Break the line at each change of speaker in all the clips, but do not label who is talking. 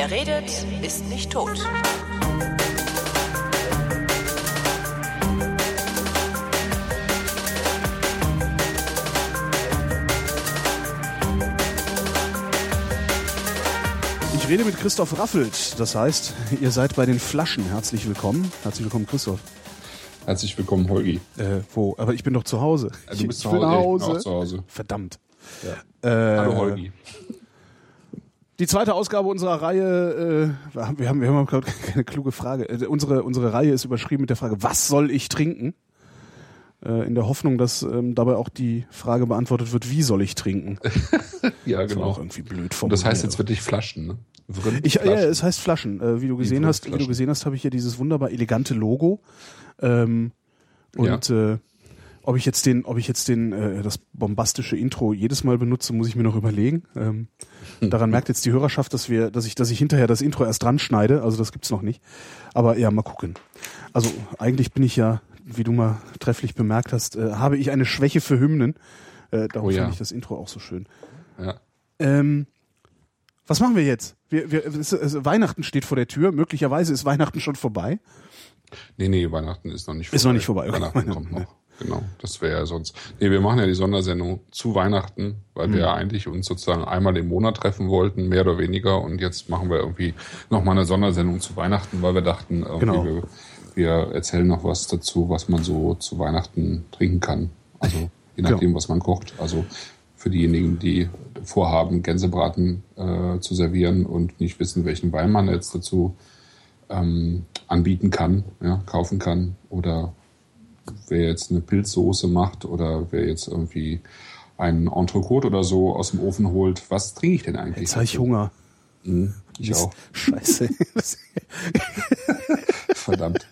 Wer redet, ist nicht tot.
Ich rede mit Christoph Raffelt. Das heißt, ihr seid bei den Flaschen. Herzlich willkommen. Herzlich willkommen, Christoph.
Herzlich willkommen, Holgi.
Wo? Aber ich bin doch zu Hause.
Du bist
zu Hause.
Ich bin auch zu Hause.
Verdammt.
Ja. Hallo, Holgi.
Die zweite Ausgabe unserer Reihe, wir haben keine kluge Frage. Unsere Reihe ist überschrieben mit der Frage, was soll ich trinken? In der Hoffnung, dass dabei auch die Frage beantwortet wird, wie soll ich trinken?
Ja,
das
genau.
Auch irgendwie blöd formuliert.
Das heißt jetzt wirklich Flaschen, ne?
Ja, es heißt Flaschen. Wie du gesehen hast, habe ich hier dieses wunderbar elegante Logo. Ob ich jetzt das bombastische Intro jedes Mal benutze, muss ich mir noch überlegen. Daran merkt jetzt die Hörerschaft, dass ich hinterher das Intro erst dran schneide. Also das gibt's noch nicht. Aber ja, mal gucken. Also eigentlich bin ich ja, wie du mal trefflich bemerkt hast, habe ich eine Schwäche für Hymnen. Darum finde ich das Intro auch so schön.
Ja.
Was machen wir jetzt? Weihnachten steht vor der Tür. Möglicherweise ist Weihnachten schon vorbei.
Nee, Weihnachten ist noch nicht vorbei.
Ist noch nicht vorbei.
Weihnachten kommt noch. Genau, das wäre ja sonst. Nee, wir machen ja die Sondersendung zu Weihnachten, weil wir ja eigentlich uns sozusagen einmal im Monat treffen wollten, mehr oder weniger. Und jetzt machen wir irgendwie nochmal eine Sondersendung zu Weihnachten, weil wir dachten, wir erzählen noch was dazu, was man so zu Weihnachten trinken kann. Also je nachdem, was man kocht. Also für diejenigen, die vorhaben, Gänsebraten zu servieren und nicht wissen, welchen Wein man jetzt dazu anbieten kann, kaufen kann, oder wer jetzt eine Pilzsoße macht oder wer jetzt irgendwie einen Entrecote oder so aus dem Ofen holt. Was trinke ich denn eigentlich?
Jetzt habe ich Hunger.
Ich auch.
Scheiße.
Verdammt.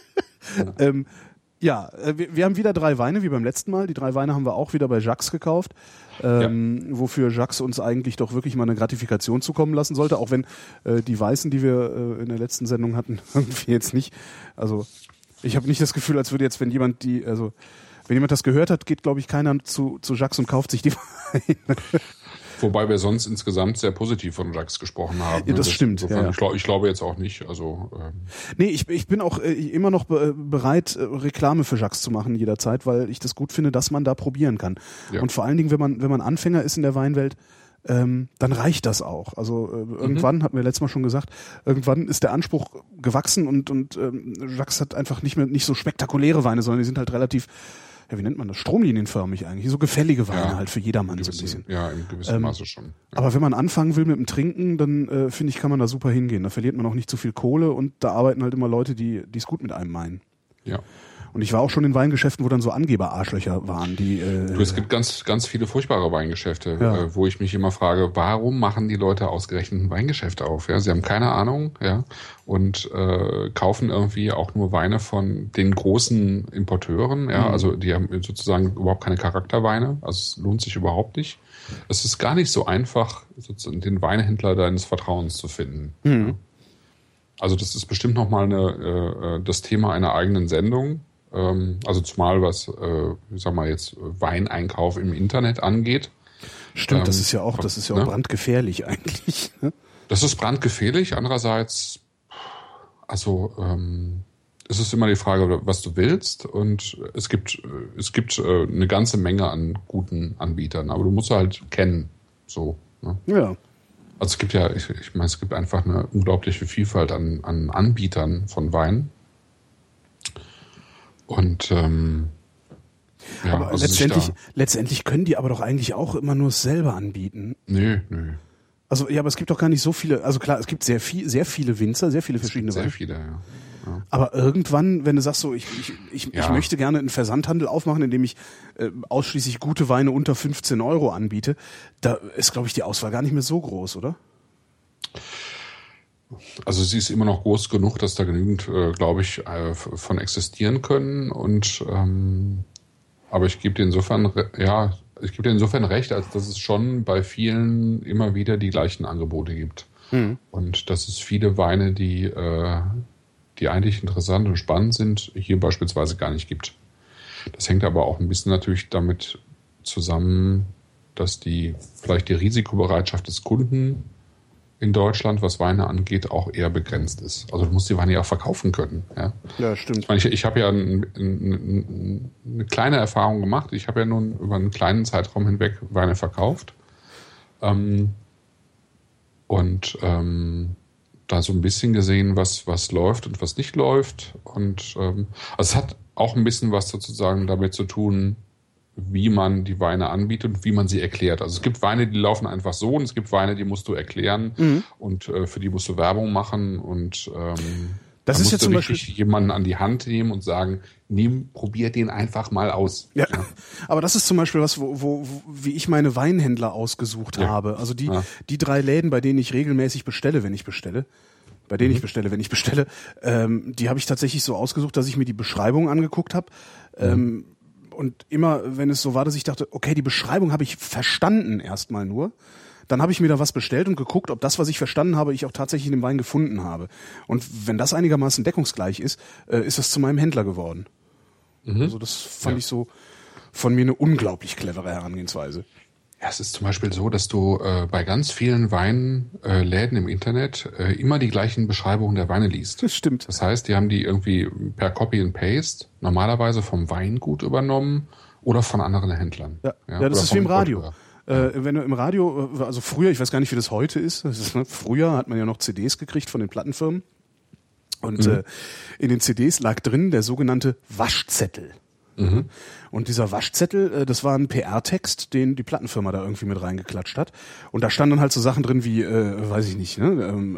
Wir haben wieder 3 Weine, wie beim letzten Mal. Die 3 Weine haben wir auch wieder bei Jacques gekauft. Wofür Jacques uns eigentlich doch wirklich mal eine Gratifikation zukommen lassen sollte, auch wenn die Weißen, die wir in der letzten Sendung hatten, irgendwie jetzt nicht. Also ich habe nicht das Gefühl, als würde jetzt, wenn jemand das gehört hat, geht, glaube ich, keiner zu Jacques und kauft sich die Weine.
Wobei wir sonst insgesamt sehr positiv von Jacques gesprochen haben.
Ja, das stimmt.
Ja. Ich glaube jetzt auch nicht. Also
nee, ich bin auch immer noch bereit, Reklame für Jacques zu machen jederzeit, weil ich das gut finde, dass man da probieren kann. Ja. Und vor allen Dingen, wenn man Anfänger ist in der Weinwelt, dann reicht das auch. Also irgendwann, hatten wir letztes Mal schon gesagt, irgendwann ist der Anspruch gewachsen und Jacques hat einfach nicht so spektakuläre Weine, sondern die sind halt relativ, wie nennt man das, stromlinienförmig eigentlich, so gefällige Weine halt für jedermann so ein bisschen.
Ja, in gewissem Maße schon. Ja.
Aber wenn man anfangen will mit dem Trinken, dann finde ich, kann man da super hingehen. Da verliert man auch nicht zu viel Kohle und da arbeiten halt immer Leute, die es gut mit einem meinen.
Ja.
Und ich war auch schon in Weingeschäften, wo dann so Angeber-Arschlöcher waren, die...
es gibt ganz, ganz viele furchtbare Weingeschäfte, wo ich mich immer frage, warum machen die Leute ausgerechnet ein Weingeschäft auf? Ja, sie haben keine Ahnung, und kaufen irgendwie auch nur Weine von den großen Importeuren, also die haben sozusagen überhaupt keine Charakterweine, also es lohnt sich überhaupt nicht. Es ist gar nicht so einfach, sozusagen den Weinhändler deines Vertrauens zu finden. Ja. Also das ist bestimmt nochmal das Thema einer eigenen Sendung. Also zumal was, jetzt Weineinkauf im Internet angeht.
Stimmt, das ist ja auch brandgefährlich eigentlich. Ne?
Das ist brandgefährlich. Andererseits, es ist immer die Frage, was du willst. Und es gibt eine ganze Menge an guten Anbietern, aber du musst halt kennen. So. Ne? Ja. Also es gibt ja, ich meine, es gibt einfach eine unglaubliche Vielfalt an Anbietern von Wein. Und
aber letztendlich können die aber doch eigentlich auch immer nur es selber anbieten.
Nö.
Also aber es gibt doch gar nicht so viele, also klar, es gibt sehr viele Winzer, sehr viele verschiedene Weine.
Sehr viele, ja.
Aber irgendwann, wenn du sagst so, ich möchte gerne einen Versandhandel aufmachen, in dem ich ausschließlich gute Weine unter 15 € anbiete, da ist, glaube ich, die Auswahl gar nicht mehr so groß, oder?
Also sie ist immer noch groß genug, dass da genügend, glaube ich, von existieren können. Und aber ich gebe dir insofern recht, als dass es schon bei vielen immer wieder die gleichen Angebote gibt. Und dass es viele Weine, die eigentlich interessant und spannend sind, hier beispielsweise gar nicht gibt. Das hängt aber auch ein bisschen natürlich damit zusammen, dass vielleicht die Risikobereitschaft des Kunden in Deutschland, was Weine angeht, auch eher begrenzt ist. Also du musst die Weine ja auch verkaufen können. Ja,
Stimmt.
Ich habe ja eine kleine Erfahrung gemacht. Ich habe ja nun über einen kleinen Zeitraum hinweg Weine verkauft. Da so ein bisschen gesehen, was läuft und was nicht läuft. Und also es hat auch ein bisschen was sozusagen damit zu tun, wie man die Weine anbietet und wie man sie erklärt. Also es gibt Weine, die laufen einfach so, und es gibt Weine, die musst du erklären und für die musst du Werbung machen, und
das ist jetzt zum Beispiel
jemanden an die Hand nehmen und sagen, probier den einfach mal aus.
Ja. Aber das ist zum Beispiel was, wie ich meine Weinhändler ausgesucht habe. Also die 3 Läden, bei denen ich regelmäßig bestelle, wenn ich bestelle, die habe ich tatsächlich so ausgesucht, dass ich mir die Beschreibung angeguckt habe. Und immer, wenn es so war, dass ich dachte, okay, die Beschreibung habe ich verstanden erstmal nur. Dann habe ich mir da was bestellt und geguckt, ob das, was ich verstanden habe, ich auch tatsächlich in dem Wein gefunden habe. Und wenn das einigermaßen deckungsgleich ist, ist das zu meinem Händler geworden. Also das fand ich so von mir eine unglaublich clevere Herangehensweise.
Ja, es ist zum Beispiel so, dass du bei ganz vielen Weinläden im Internet immer die gleichen Beschreibungen der Weine liest.
Das stimmt.
Das heißt, die haben die irgendwie per Copy and Paste normalerweise vom Weingut übernommen oder von anderen Händlern.
Ja, das ist wie im Radio. Wenn du im Radio, also früher, ich weiß gar nicht, wie das heute ist, früher hat man ja noch CDs gekriegt von den Plattenfirmen. Und in den CDs lag drin der sogenannte Waschzettel. Und dieser Waschzettel, das war ein PR-Text, den die Plattenfirma da irgendwie mit reingeklatscht hat. Und da standen dann halt so Sachen drin wie, weiß ich nicht,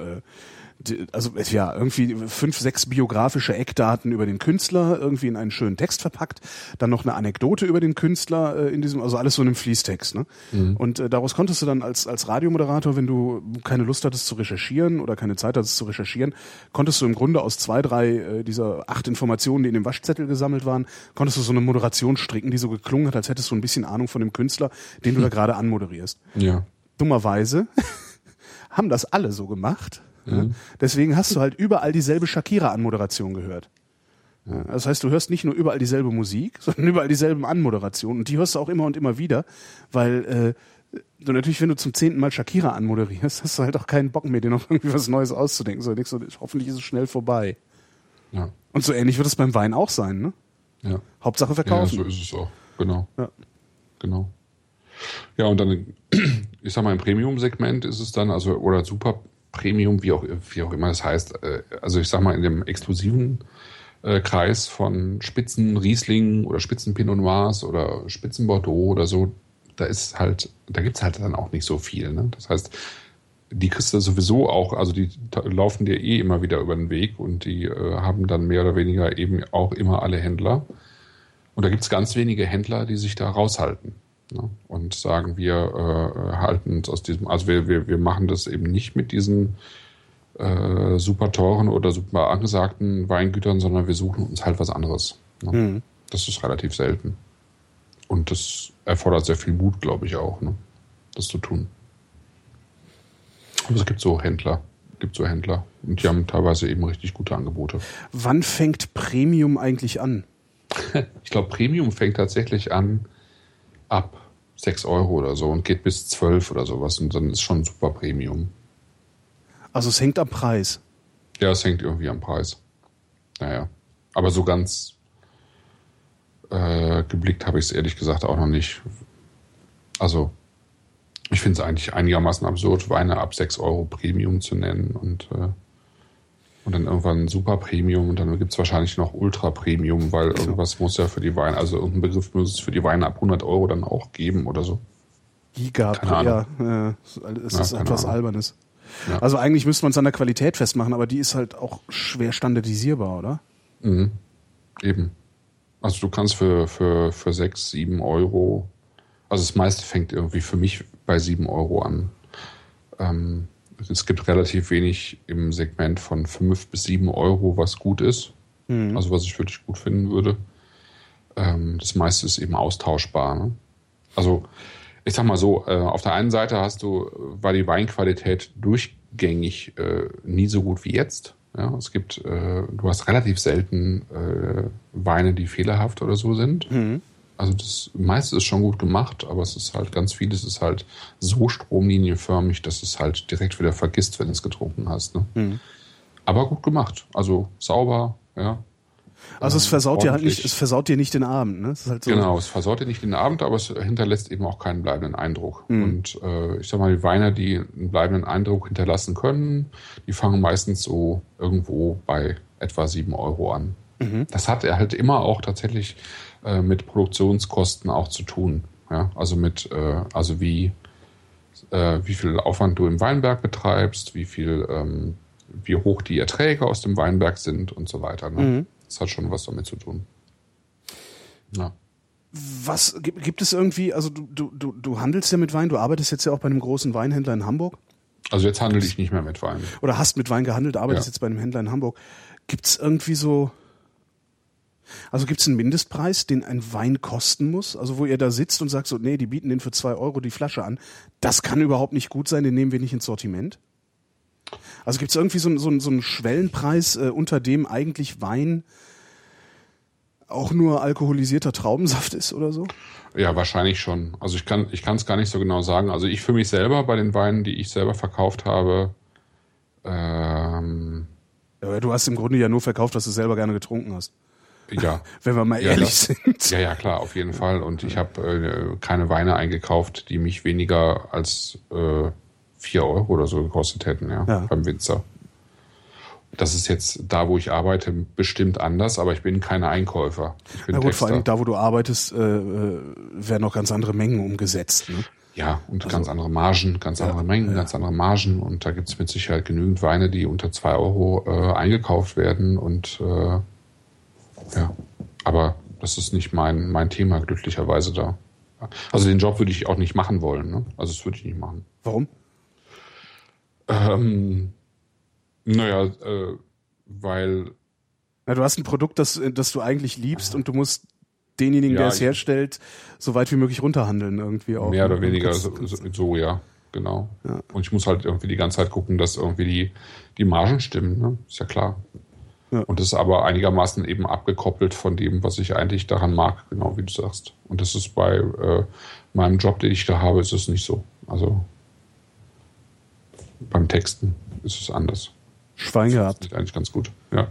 irgendwie 5, 6 biografische Eckdaten über den Künstler irgendwie in einen schönen Text verpackt, dann noch eine Anekdote über den Künstler in diesem, also alles so in einem Fließtext, ne? Und daraus konntest du dann als Radiomoderator, wenn du keine Lust hattest zu recherchieren oder keine Zeit hattest zu recherchieren, konntest du im Grunde aus 2, 3 dieser 8 Informationen, die in dem Waschzettel gesammelt waren, konntest du so eine Moderation stricken, die so geklungen hat, als hättest du ein bisschen Ahnung von dem Künstler, den du da gerade anmoderierst.
Ja.
Dummerweise haben das alle so gemacht. Ja? Deswegen hast du halt überall dieselbe Shakira-Anmoderation gehört. Ja, das heißt, du hörst nicht nur überall dieselbe Musik, sondern überall dieselben Anmoderationen. Und die hörst du auch immer und immer wieder, weil du natürlich, wenn du zum 10. Mal Shakira anmoderierst, hast du halt auch keinen Bock mehr, dir noch irgendwie was Neues auszudenken. So, hoffentlich ist es schnell vorbei.
Ja.
Und so ähnlich wird es beim Wein auch sein, ne?
Ja.
Hauptsache verkaufen.
Ja, so ist es auch. Genau.
Ja.
Genau. Ja, und dann, ich sag mal, im Premium-Segment ist es dann, also, oder super Premium, wie auch immer das heißt, also ich sag mal, in dem exklusiven Kreis von Spitzen Riesling oder Spitzen Pinot Noirs oder Spitzen Bordeaux oder so, da gibt's halt dann auch nicht so viel, ne? Das heißt, die kriegst du sowieso auch, also die laufen dir immer wieder über den Weg, und die haben dann mehr oder weniger eben auch immer alle Händler. Und da gibt's ganz wenige Händler, die sich da raushalten, ne? Und sagen, wir halten uns aus diesem, also wir machen das eben nicht mit diesen super teuren oder super angesagten Weingütern, sondern wir suchen uns halt was anderes, ne? Das ist relativ selten. Und das erfordert sehr viel Mut, glaube ich auch, ne, das zu tun. Aber es gibt so Händler. Und die haben teilweise eben richtig gute Angebote.
Wann fängt Premium eigentlich an?
Ich glaube, Premium fängt tatsächlich an ab 6 Euro oder so und geht bis 12 oder sowas. Und dann ist schon super Premium.
Also es hängt am Preis.
Ja, es hängt irgendwie am Preis. Naja. Aber so ganz geblickt habe ich es ehrlich gesagt auch noch nicht. Also ich finde es eigentlich einigermaßen absurd, Weine ab 6 Euro Premium zu nennen und dann irgendwann Super Premium, und dann gibt es wahrscheinlich noch Ultra Premium, weil irgendwas muss ja für die Weine, also irgendein Begriff muss es für die Weine ab 100 Euro dann auch geben oder so.
Giga, ja, es ist etwas Albernes. Ja. Also eigentlich müsste man es an der Qualität festmachen, aber die ist halt auch schwer standardisierbar, oder?
Mhm. Eben. Also du kannst für 6, 7 Euro, also das meiste fängt irgendwie für mich bei 7 Euro an. Es gibt relativ wenig im Segment von 5 bis 7 Euro, was gut ist. Also was ich wirklich gut finden würde. Das meiste ist eben austauschbar, ne? Also ich sag mal so, auf der einen Seite war die Weinqualität durchgängig nie so gut wie jetzt. Ja, du hast relativ selten Weine, die fehlerhaft oder so sind. Also das meiste ist schon gut gemacht, aber es ist halt ganz vieles ist halt so stromlinienförmig, dass es halt direkt wieder vergisst, wenn du es getrunken hast. Ne? Mhm. Aber gut gemacht. Also sauber, ja.
Also es versaut dir halt nicht, es versaut dir nicht den Abend, ne? Es ist halt so.
Genau, es versaut dir nicht den Abend, aber es hinterlässt eben auch keinen bleibenden Eindruck. Und ich sag mal, die Weine, die einen bleibenden Eindruck hinterlassen können, die fangen meistens so irgendwo bei etwa 7 € an. Mhm. Das hat halt immer auch tatsächlich mit Produktionskosten auch zu tun. Ja? Also mit, wie viel Aufwand du im Weinberg betreibst, wie hoch die Erträge aus dem Weinberg sind und so weiter. Ne? Mhm. Das hat schon was damit zu tun. Ja.
Was gibt es irgendwie, also du handelst ja mit Wein, du arbeitest jetzt ja auch bei einem großen Weinhändler in Hamburg.
Also jetzt handle ich nicht mehr mit Wein.
Oder hast mit Wein gehandelt, arbeitest jetzt bei einem Händler in Hamburg. Gibt es irgendwie so, also gibt es einen Mindestpreis, den ein Wein kosten muss? Also wo ihr da sitzt und sagt so, nee, die bieten den für 2 € die Flasche an. Das kann überhaupt nicht gut sein, den nehmen wir nicht ins Sortiment. Also gibt es irgendwie so einen Schwellenpreis, unter dem eigentlich Wein auch nur alkoholisierter Traubensaft ist oder so?
Ja, wahrscheinlich schon. Also ich kann es gar nicht so genau sagen. Also ich für mich selber bei den Weinen, die ich selber verkauft habe,
ja, du hast im Grunde ja nur verkauft, was du selber gerne getrunken hast.
Ja.
Wenn wir mal ehrlich sind.
Ja, klar, auf jeden Fall. Und ich habe keine Weine eingekauft, die mich weniger als 4 € oder so gekostet hätten, beim Winzer. Das ist jetzt da, wo ich arbeite, bestimmt anders, aber ich bin kein Einkäufer. Ich bin Texter.
Vor allem da, wo du arbeitest, werden auch ganz andere Mengen umgesetzt. Ne?
Ja, und ganz andere Margen, ganz andere Mengen, ganz andere Margen. Und da gibt es mit Sicherheit genügend Weine, die unter 2 € eingekauft werden. Und aber das ist nicht mein Thema, glücklicherweise da. Also den Job würde ich auch nicht machen wollen. Ne? Also das würde ich nicht machen.
Warum?
Weil...
Na, du hast ein Produkt, das du eigentlich liebst und du musst denjenigen, der es herstellt, so weit wie möglich runterhandeln irgendwie auch.
Mehr oder weniger so, ja, genau. Ja. Und ich muss halt irgendwie die ganze Zeit gucken, dass irgendwie die Margen stimmen, ne? Ist ja klar. Ja. Und das ist aber einigermaßen eben abgekoppelt von dem, was ich eigentlich daran mag, genau wie du sagst. Und das ist bei meinem Job, den ich da habe, ist es nicht so. Also beim Texten ist es anders.
Schwein gehabt.
Das ist eigentlich ganz gut, ja.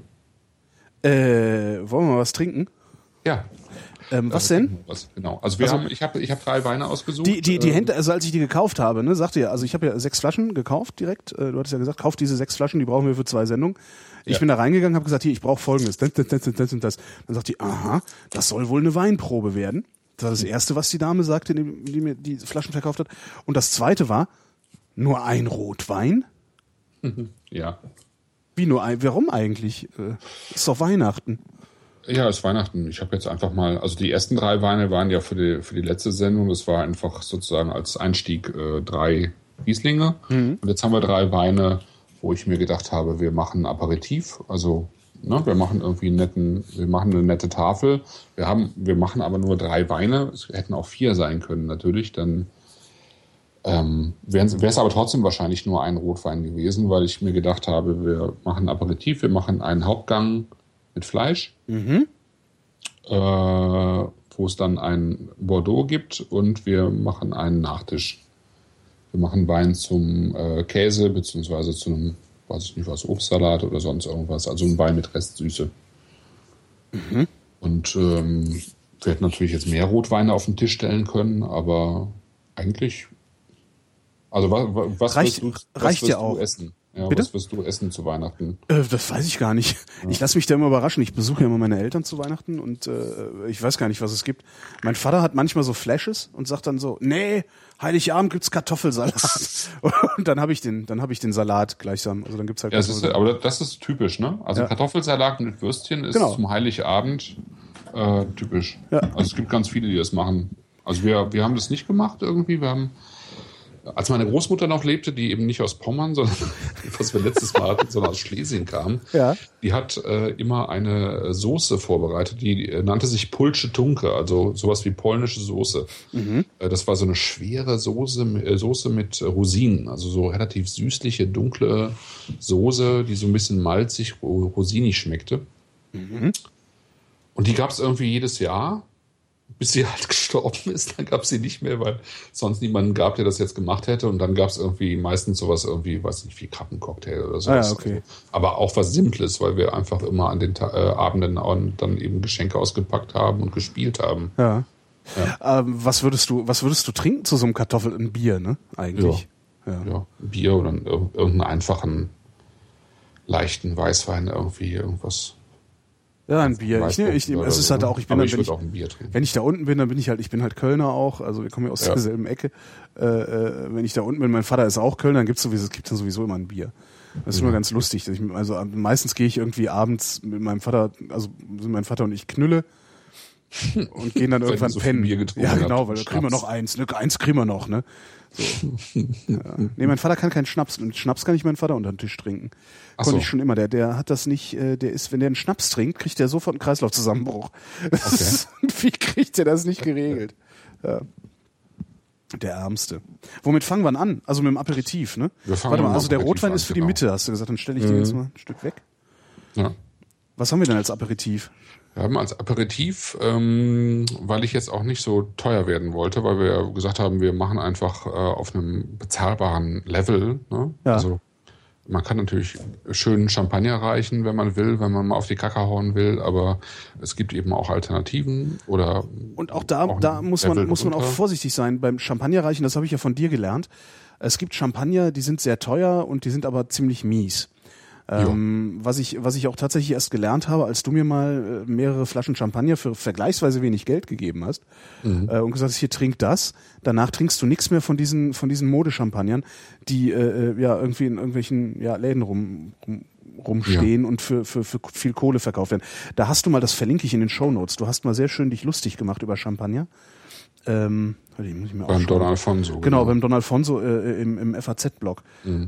Wollen wir mal was trinken?
Ja.
Was denn?
Genau. Also ich habe 3 Weine ausgesucht.
Die Händler, also als ich die gekauft habe, ne, sagte ja, also ich habe ja 6 Flaschen gekauft direkt. Du hattest ja gesagt, kauf diese 6 Flaschen, die brauchen wir für 2 Sendungen. Ich bin da reingegangen, habe gesagt, hier, ich brauche Folgendes, das und das. Dann sagt die, aha, das soll wohl eine Weinprobe werden. Das war das Erste, was die Dame sagte, die mir die Flaschen verkauft hat. Und das Zweite war, nur ein Rotwein?
Ja.
Wie nur ein? Warum eigentlich? Ist doch Weihnachten.
Ja, ist Weihnachten. Ich habe jetzt einfach mal, also die ersten 3 Weine waren ja für die letzte Sendung. Das war einfach sozusagen als Einstieg 3 Rieslinge. Mhm. Und jetzt haben wir 3 Weine, wo ich mir gedacht habe, wir machen ein Aperitif. Also wir machen irgendwie eine nette Tafel. Wir machen aber nur 3 Weine. Es hätten auch 4 sein können natürlich. Dann wäre es aber trotzdem wahrscheinlich nur ein Rotwein gewesen, weil ich mir gedacht habe, wir machen ein Aperitif, wir machen einen Hauptgang mit Fleisch, wo es dann ein Bordeaux gibt und wir machen einen Nachtisch. Wir machen Wein zum Käse beziehungsweise zu einem, weiß ich nicht was, Obstsalat oder sonst irgendwas, also ein Wein mit Restsüße. Mhm. Und wir hätten natürlich jetzt mehr Rotweine auf den Tisch stellen können, aber eigentlich... Also was
reicht
wirst
ja
du
auch.
Essen? Ja,
Bitte?
was wirst du essen zu Weihnachten?
Das weiß ich gar nicht. Ja. Ich lasse mich da immer überraschen. Ich besuche ja immer meine Eltern zu Weihnachten und ich weiß gar nicht, was es gibt. Mein Vater hat manchmal so Flashes und sagt dann so, nee, Heiligabend gibt's Kartoffelsalat. Und dann habe ich den Salat gleichsam. Also dann gibt's halt.
Ja, aber das ist typisch, ne? Also Kartoffelsalat mit Würstchen ist zum Heiligabend typisch. Ja. Also es gibt ganz viele, die das machen. Also wir haben das nicht gemacht irgendwie. Wir haben als meine Großmutter noch lebte, die eben nicht aus Pommern, sondern was wir letztes Mal hatten, sondern aus Schlesien kam, die hat immer eine Soße vorbereitet, die nannte sich Pulsche Tunke, also sowas wie polnische Soße. Mhm. Das war so eine schwere Soße mit Rosinen, also so relativ süßliche, dunkle Soße, die so ein bisschen malzig, rosinig schmeckte. Mhm. Und die gab es irgendwie jedes Jahr. bis sie halt gestorben ist. Dann gab es sie nicht mehr, weil sonst niemanden gab, der das jetzt gemacht hätte. Und dann gab es irgendwie meistens sowas irgendwie, weiß nicht, wie Krabbencocktail oder so.
Okay.
Aber auch was Simples, weil wir einfach immer an den Abenden dann eben Geschenke ausgepackt haben und gespielt haben.
Ja. Was würdest du trinken zu so einem ein Bier, ne? Eigentlich.
Ja, ein Bier oder irgendeinen einfachen, leichten Weißwein irgendwas.
Ja, ein Bier. Ich würde auch
ein Bier trinken.
Wenn ich da unten bin, dann bin ich bin halt Kölner auch, also wir kommen ja aus derselben Ecke. Wenn ich da unten bin, mein Vater ist auch Kölner, dann gibt dann sowieso immer ein Bier. Das ist immer ganz lustig. Meistens gehe ich irgendwie abends mit meinem Vater, also sind mein Vater und ich Knülle und gehen dann irgendwann
so
pennen.
Ja,
genau, weil da kriegen wir noch eins, ne? Eins kriegen wir noch, ne? So. Ja. Nee, mein Vater kann keinen Schnaps. Und Schnaps kann ich meinen Vater unter den Tisch trinken. Konnte ich schon immer. Der hat das nicht, wenn der einen Schnaps trinkt, kriegt der sofort einen Kreislaufzusammenbruch. Wie kriegt der das nicht geregelt? Ja. Der Ärmste. Womit fangen wir an? Also mit dem Aperitif, ne? Warte mal, also der Rotwein ist für die Mitte, hast du gesagt. Dann stelle ich den jetzt mal ein Stück weg.
Ja.
Was haben wir denn als Aperitif?
Wir haben als Aperitif, weil ich jetzt auch nicht so teuer werden wollte, weil wir gesagt haben, wir machen einfach auf einem bezahlbaren Level. Ne?
Ja.
Also man kann natürlich schön Champagner reichen, wenn man will, wenn man mal auf die Kacke hauen will, aber es gibt eben auch Alternativen oder.
Und auch da muss man auch vorsichtig sein beim Champagner reichen. Das habe ich ja von dir gelernt. Es gibt Champagner, die sind sehr teuer und die sind aber ziemlich mies. Was ich auch tatsächlich erst gelernt habe, als du mir mal mehrere Flaschen Champagner für vergleichsweise wenig Geld gegeben hast und gesagt hast, hier trink das. Danach trinkst du nichts mehr von diesen Modechampagnern, die irgendwie in irgendwelchen Läden rumstehen und für viel Kohle verkauft werden. Da hast du mal, das verlinke ich in den Shownotes, du hast mal sehr schön dich lustig gemacht über Champagner. Beim
Don Alfonso.
Genau, beim Don Alfonso im FAZ-Blog.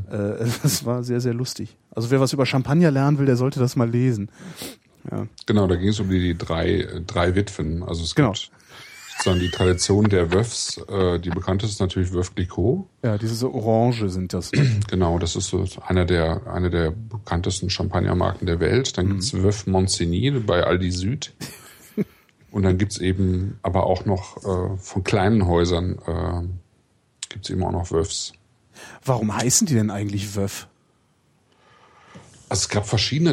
Das war sehr, sehr lustig. Also wer was über Champagner lernen will, der sollte das mal lesen. Ja.
Genau, da ging es um die drei Witwen. Also es gibt sozusagen die Tradition der Veuves. Die bekannteste ist natürlich Veuve Clicquot.
Ja, diese Orange sind das.
Genau, das ist so eine der bekanntesten Champagnermarken der Welt. Dann gibt's Veuve Monsigny bei Aldi Süd. Und dann gibt's eben aber auch noch von kleinen Häusern gibt's eben auch noch Veuves.
Warum heißen die denn eigentlich Veuve?
Also es gab verschiedene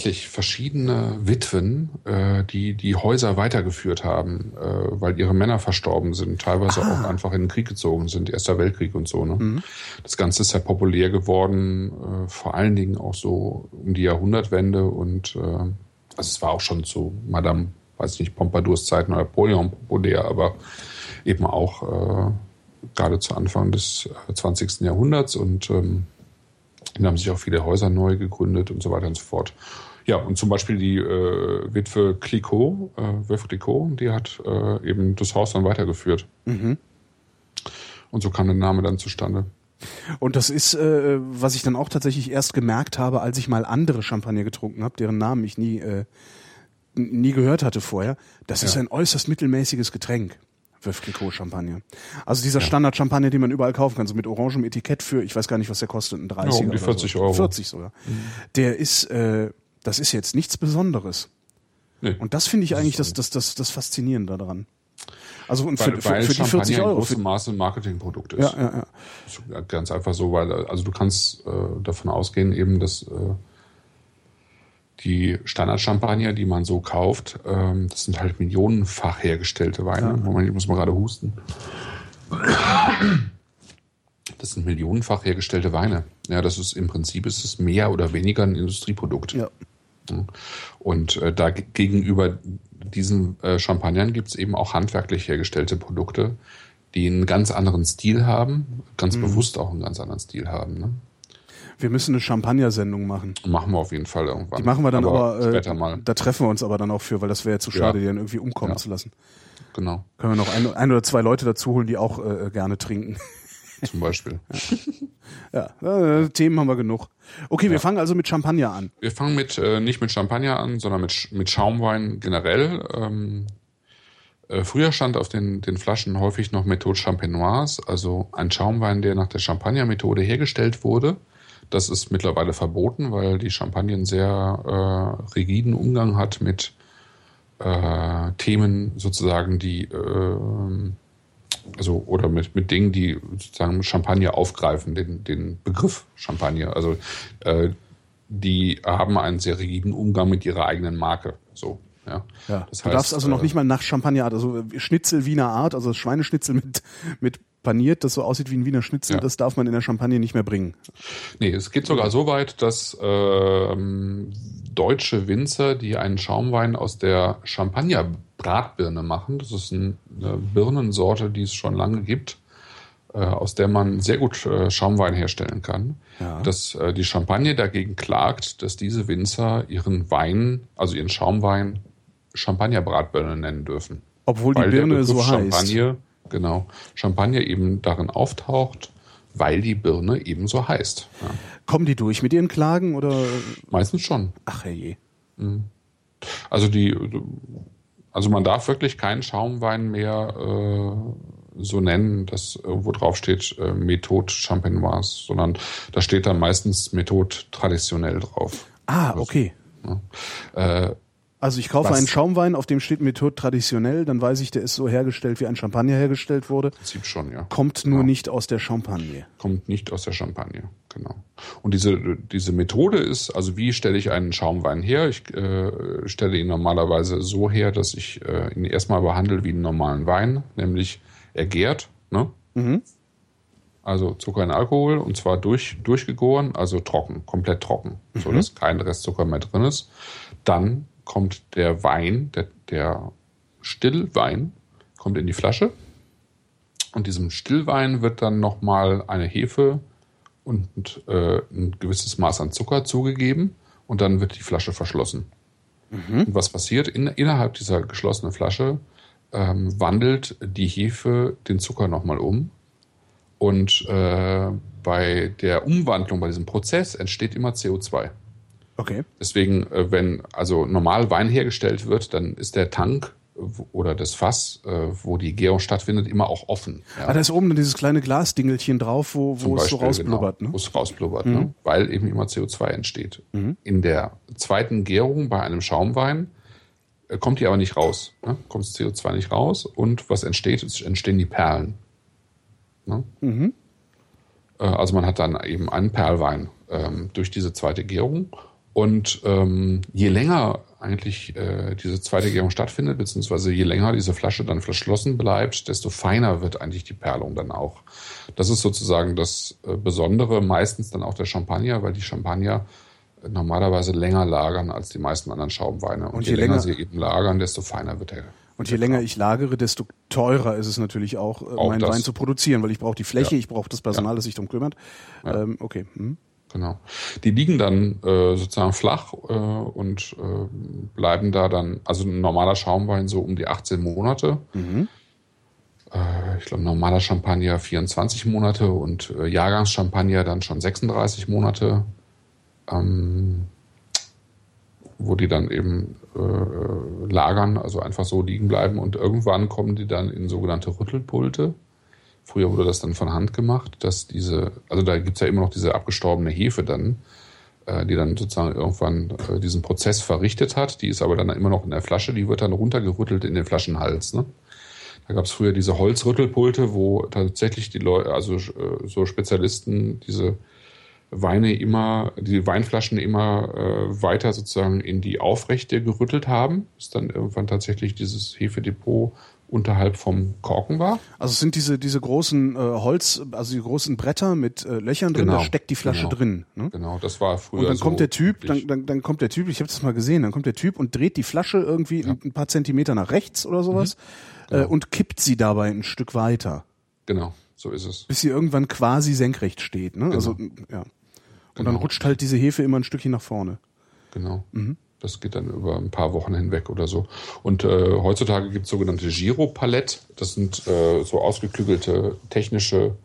Witwen, die Häuser weitergeführt haben, weil ihre Männer verstorben sind, teilweise auch einfach in den Krieg gezogen sind, Erster Weltkrieg und so. Ne? Das Ganze ist sehr populär geworden, vor allen Dingen auch so um die Jahrhundertwende und also es war auch schon zu Madame, weiß nicht, Pompadours Zeiten oder Napoleon populär, aber eben auch gerade zu Anfang des 20. Jahrhunderts und da haben sich auch viele Häuser neu gegründet und so weiter und so fort. Ja, und zum Beispiel die Witwe Clicquot, Veuve Clicquot, die hat eben das Haus dann weitergeführt. Und so kam der Name dann zustande.
Und das ist, was ich dann auch tatsächlich erst gemerkt habe, als ich mal andere Champagner getrunken habe, deren Namen ich nie gehört hatte vorher. Das ist ein äußerst mittelmäßiges Getränk. Veuve Clicquot Champagner. Also dieser Standard-Champagner, den man überall kaufen kann, so mit orangem Etikett für, ich weiß gar nicht, was der kostet, ein 30er
um die 40
so.
Euro.
40 sogar. Der ist, das ist jetzt nichts Besonderes.
Nee.
Und das finde ich eigentlich das Faszinierende daran. Also und
weil
für die 40 Euro.
In großem Maße ein Marketingprodukt ist.
Ja.
Ganz einfach so, weil also du kannst davon ausgehen eben, dass die Standard-Champagner, die man so kauft, das sind halt millionenfach hergestellte Weine. Moment, ich muss mal gerade husten. Das sind millionenfach hergestellte Weine. Ja, das ist im Prinzip ist es mehr oder weniger ein Industrieprodukt.
Ja.
Und da gegenüber diesen Champagnern gibt es eben auch handwerklich hergestellte Produkte, die einen ganz anderen Stil haben, ganz bewusst auch einen ganz anderen Stil haben. Ne?
Wir müssen eine Champagner-Sendung machen.
Machen wir auf jeden Fall irgendwann.
Die machen wir dann aber
später mal.
Da treffen wir uns aber dann auch für, weil das wäre ja zu schade, die dann irgendwie umkommen zu lassen.
Genau.
Können wir noch ein oder zwei Leute dazu holen, die auch gerne trinken.
Zum Beispiel.
Themen haben wir genug. Okay, wir fangen also mit Champagner an.
Wir fangen nicht mit Champagner an, sondern mit Schaumwein generell. Früher stand auf den Flaschen häufig noch Méthode Champenoise, also ein Schaumwein, der nach der Champagner-Methode hergestellt wurde. Das ist mittlerweile verboten, weil die Champagne einen sehr rigiden Umgang hat mit Themen sozusagen, die oder mit Dingen, die sozusagen Champagner aufgreifen, den Begriff Champagner. Also die haben einen sehr rigiden Umgang mit ihrer eigenen Marke. So, ja.
Das heißt, du darfst also noch nicht mal nach Champagnerart, also Schnitzel Wiener Art, also das Schweineschnitzel mit paniert, das so aussieht wie ein Wiener Schnitzel, das darf man in der Champagne nicht mehr bringen.
Nee, es geht sogar so weit, dass deutsche Winzer, die einen Schaumwein aus der Champagner-Bratbirne machen, das ist eine Birnensorte, die es schon lange gibt, aus der man sehr gut Schaumwein herstellen kann, dass die Champagne dagegen klagt, dass diese Winzer ihren Wein, also ihren Schaumwein, Champagner-Bratbirne nennen dürfen.
Obwohl die Birne so heißt.
Champagner eben darin auftaucht, weil die Birne eben so heißt. Ja.
Kommen die durch mit ihren Klagen oder?
Meistens schon.
Ach herrje.
Also man darf wirklich keinen Schaumwein mehr so nennen, dass irgendwo drauf steht Méthode Champenoise, sondern da steht dann meistens Méthode traditionell drauf.
Ah, okay.
Ja.
Also ich kaufe einen Schaumwein, auf dem steht Méthode traditionell, dann weiß ich, der ist so hergestellt, wie ein Champagner hergestellt wurde.
Im Prinzip schon, ja.
Kommt nur nicht aus der Champagne.
Kommt nicht aus der Champagne, genau. Und diese Methode ist, also wie stelle ich einen Schaumwein her? Ich stelle ihn normalerweise so her, dass ich ihn erstmal behandle wie einen normalen Wein, nämlich er gärt, ne? Also Zucker in Alkohol, und zwar durchgegoren, also trocken, komplett trocken, so dass kein Restzucker mehr drin ist. Dann kommt der Wein, der Stillwein, kommt in die Flasche. Und diesem Stillwein wird dann nochmal eine Hefe und ein gewisses Maß an Zucker zugegeben. Und dann wird die Flasche verschlossen. Und was passiert? Innerhalb dieser geschlossenen Flasche wandelt die Hefe den Zucker nochmal um. Und bei der Umwandlung, bei diesem Prozess entsteht immer CO2.
Okay.
Deswegen, wenn also normal Wein hergestellt wird, dann ist der Tank oder das Fass, wo die Gärung stattfindet, immer auch offen. Ja.
Da ist oben dann dieses kleine Glasdingelchen drauf, wo es so rausblubbert.
Genau, wo es rausblubbert, ne? Weil eben immer CO2 entsteht. In der zweiten Gärung bei einem Schaumwein kommt die aber nicht raus. Ne? Kommt das CO2 nicht raus, und was entsteht? Es entstehen die Perlen. Ne? Also man hat dann eben einen Perlwein durch diese zweite Gärung. Und je länger eigentlich diese zweite Gärung stattfindet, beziehungsweise je länger diese Flasche dann verschlossen bleibt, desto feiner wird eigentlich die Perlung dann auch. Das ist sozusagen das Besondere, meistens dann auch der Champagner, weil die Champagner normalerweise länger lagern als die meisten anderen Schaumweine. Und je länger sie eben lagern, desto feiner wird der.
Und je länger ich lagere, desto teurer ist es natürlich auch meinen Wein zu produzieren, weil ich brauche die Fläche, ich brauche das Personal, das sich darum kümmert.
Ja.
Okay.
Genau. Die liegen dann sozusagen flach und bleiben da dann, also ein normaler Schaumwein so um die 18 Monate. Ich glaube, normaler Champagner 24 Monate und Jahrgangschampagner dann schon 36 Monate, wo die dann eben lagern, also einfach so liegen bleiben, und irgendwann kommen die dann in sogenannte Rüttelpulte. Früher wurde das dann von Hand gemacht, dass also da gibt's ja immer noch diese abgestorbene Hefe dann, die dann sozusagen irgendwann diesen Prozess verrichtet hat. Die ist aber dann immer noch in der Flasche, die wird dann runtergerüttelt in den Flaschenhals. Ne? Da gab's früher diese Holzrüttelpulte, wo tatsächlich die Leute, also so Spezialisten, die Weinflaschen immer weiter sozusagen in die Aufrechte gerüttelt haben, bis dann irgendwann tatsächlich dieses Hefedepot unterhalb vom Korken war.
Also es sind diese großen also die großen Bretter mit Löchern drin, da steckt die Flasche drin. Ne?
Genau, das war früher.
Und dann kommt der Typ, dann kommt der Typ, ich habe das mal gesehen, dann kommt der Typ und dreht die Flasche irgendwie ein paar Zentimeter nach rechts oder sowas und kippt sie dabei ein Stück weiter.
Genau, so ist es.
Bis sie irgendwann quasi senkrecht steht. Ne? Genau. Also ja. Und dann rutscht halt diese Hefe immer ein Stückchen nach vorne.
Genau. Das geht dann über ein paar Wochen hinweg oder so. Und heutzutage gibt es sogenannte Giropalette. Das sind so ausgeklügelte technische,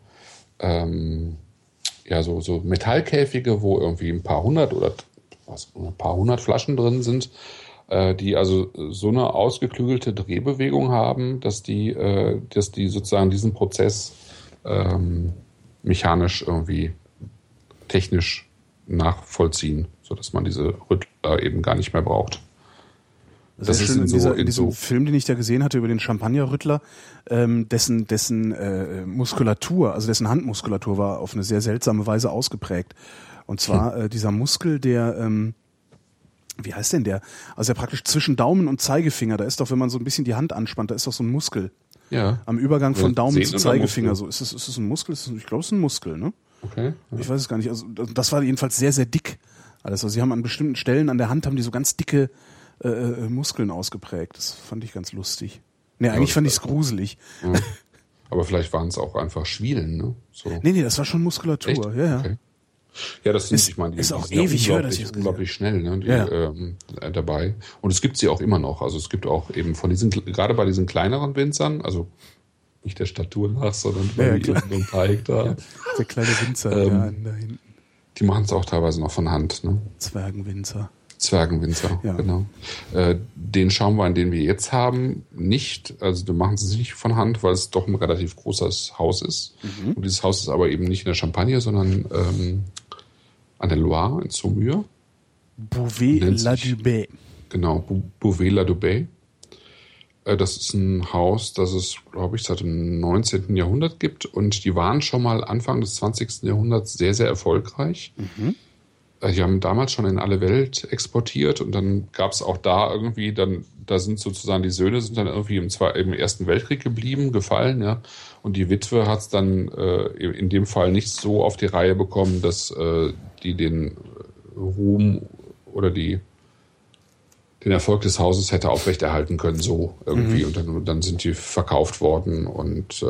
so Metallkäfige, wo irgendwie ein paar hundert Flaschen drin sind, die also so eine ausgeklügelte Drehbewegung haben, dass die sozusagen diesen Prozess mechanisch irgendwie technisch nachvollziehen, sodass man diese Rüttler eben gar nicht mehr braucht.
Das ist schön in diesem Film, den ich da gesehen hatte über den Champagnerrüttler, dessen Muskulatur, also dessen Handmuskulatur war auf eine sehr seltsame Weise ausgeprägt. Und zwar dieser Muskel, der, wie heißt denn der? Also der praktisch zwischen Daumen und Zeigefinger, da ist doch, wenn man so ein bisschen die Hand anspannt, da ist doch so ein Muskel.
Ja.
Am Übergang von Daumen zu Zeigefinger. So, ist es ein Muskel? Ich glaube, es ist ein Muskel, ne?
Okay. Ja.
Ich weiß es gar nicht. Also das war jedenfalls sehr, sehr dick. Also sie haben an bestimmten Stellen an der Hand haben die so ganz dicke Muskeln ausgeprägt. Das fand ich ganz lustig. Nee, eigentlich fand ich es gruselig.
Ja. Aber vielleicht waren es auch einfach Schwielen, ne? So.
Nee, das war schon Muskulatur.
Echt?
Ja.
Okay. Ja, das sind, ich meine, die
ist auch
sind
ewig
ja
her, dass ich es
unglaublich schnell, ne? Dabei. Und es gibt sie auch immer noch. Also es gibt auch eben von diesen, gerade bei diesen kleineren Winzern, also nicht der Statur nach, sondern ein paar Hektar. Ja,
der kleine Winzer da hinten.
Die machen es auch teilweise noch von Hand, ne?
Zwergenwinzer,
ja. Genau. Den Schaumwein, den wir jetzt haben, nicht. Also wir machen es nicht von Hand, weil es doch ein relativ großes Haus ist. Mhm. Und dieses Haus ist aber eben nicht in der Champagne, sondern an der Loire in Saumur.
Beauvais-la-Dubé.
Genau, Beauvais-la-Dubé. Das ist ein Haus, das es, glaube ich, seit dem 19. Jahrhundert gibt. Und die waren schon mal Anfang des 20. Jahrhunderts sehr, sehr erfolgreich. Mhm. Die haben damals schon in alle Welt exportiert und dann gab es auch da irgendwie, da sind sozusagen die Söhne sind dann irgendwie im Ersten Weltkrieg gefallen, ja. Und die Witwe hat es dann in dem Fall nicht so auf die Reihe bekommen, dass die den Ruhm oder den Erfolg des Hauses hätte aufrechterhalten können, so irgendwie. Mhm. Und dann sind die verkauft worden und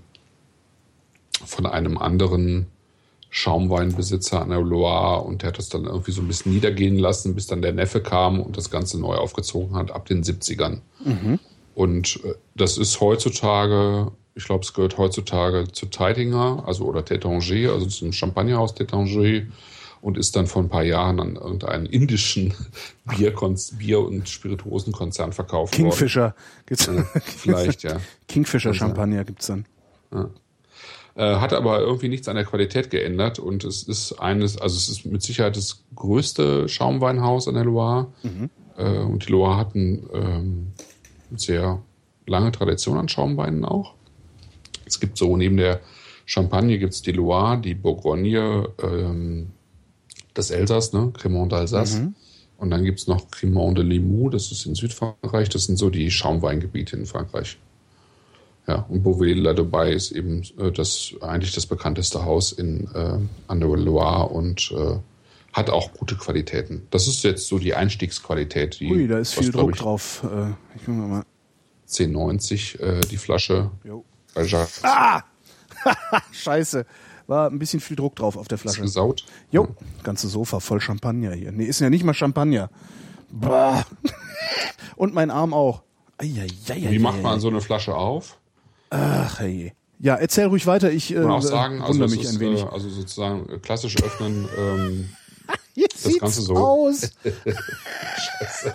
von einem anderen Schaumweinbesitzer an der Loire und der hat das dann irgendwie so ein bisschen niedergehen lassen, bis dann der Neffe kam und das Ganze neu aufgezogen hat ab den 70ern. Mhm. Und das ist heutzutage, ich glaube, es gehört heutzutage zu Teidinger, oder Tétanger, also zum Champagnerhaus Tétanger und ist dann vor ein paar Jahren an irgendeinen indischen Bier- und Spirituosenkonzern verkauft
Kingfisher gibt's
vielleicht, ja.
Kingfisher Champagner gibt's dann.
Ja. Hat aber irgendwie nichts an der Qualität geändert und es ist es ist mit Sicherheit das größte Schaumweinhaus an der Loire. Mhm. Und die Loire hat eine sehr lange Tradition an Schaumweinen auch. Es gibt so neben der Champagne gibt es die Loire, die Bourgogne, das Elsass, ne, Crémant d'Alsace. Mhm. Und dann gibt es noch Crémant de Limoux, das ist in Südfrankreich. Das sind so die Schaumweingebiete in Frankreich. Ja, und Beauvais-la-Dubé ist eben eigentlich das bekannteste Haus an der Loire und hat auch gute Qualitäten. Das ist jetzt so die Einstiegsqualität.
Ui, da ist viel Druck drauf. Ich guck mal.
10,90 die Flasche.
Jo.
Bei Jacques.
Ah! Scheiße. War ein bisschen viel Druck drauf auf der Flasche.
Ist gesaut?
Jo, ja. Ganze Sofa voll Champagner hier. Nee, ist ja nicht mal Champagner. Bah. Und mein Arm auch.
Wie macht man so eine Flasche auf?
Ach hey. Ja, erzähl ruhig weiter. Ich
auch sagen,
wundere mich ein wenig.
Also sozusagen klassisch öffnen.
Jetzt
das Ganze so
aus.
Scheiße.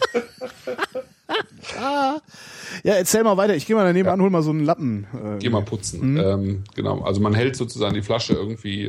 Ja, erzähl mal weiter. Ich gehe mal daneben an, hol mal so einen Lappen.
Geh mal putzen. Genau. Also man hält sozusagen die Flasche irgendwie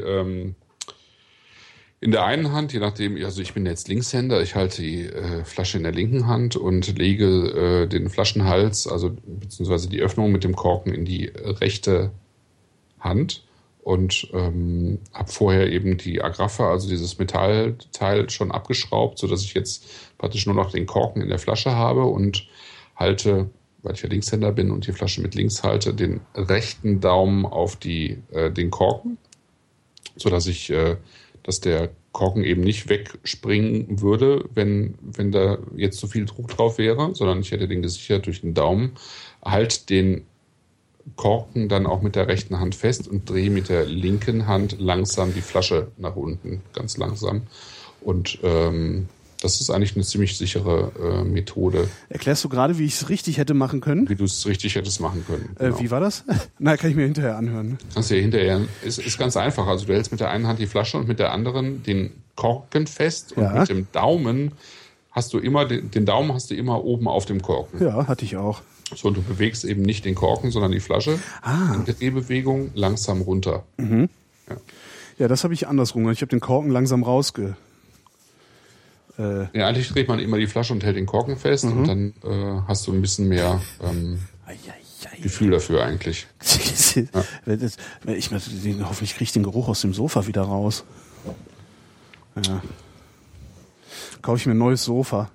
in der einen Hand, je nachdem, also ich bin jetzt Linkshänder, ich halte die Flasche in der linken Hand und lege den Flaschenhals, also beziehungsweise die Öffnung mit dem Korken in die rechte Hand und habe vorher eben die Agraffe, also dieses Metallteil schon abgeschraubt, sodass ich jetzt praktisch nur noch den Korken in der Flasche habe und halte, weil ich ja Linkshänder bin und die Flasche mit links halte, den rechten Daumen auf den Korken, sodass dass der Korken eben nicht wegspringen würde, wenn da jetzt so viel Druck drauf wäre, sondern ich hätte den gesichert durch den Daumen, halt den Korken dann auch mit der rechten Hand fest und drehe mit der linken Hand langsam die Flasche nach unten, ganz langsam. Und das ist eigentlich eine ziemlich sichere Methode.
Erklärst du gerade, wie ich es richtig hätte machen können?
Wie du es richtig hättest machen können. Genau.
Wie war das? Na, kann ich mir hinterher anhören.
Kannst du ja hinterher. Ist ganz einfach. Also du hältst mit der einen Hand die Flasche und mit der anderen den Korken fest und mit dem Daumen hast du immer den Daumen hast du immer oben auf dem Korken.
Ja, hatte ich auch.
So, und du bewegst eben nicht den Korken, sondern die Flasche. In Drehbewegung langsam runter.
Mhm. Ja, das habe ich andersrum. Ich habe den Korken langsam
Ja, eigentlich dreht man immer die Flasche und hält den Korken fest und dann hast du ein bisschen mehr Gefühl dafür eigentlich.
Ja. Hoffentlich kriege ich den Geruch aus dem Sofa wieder raus. Ja. Kaufe ich mir ein neues Sofa.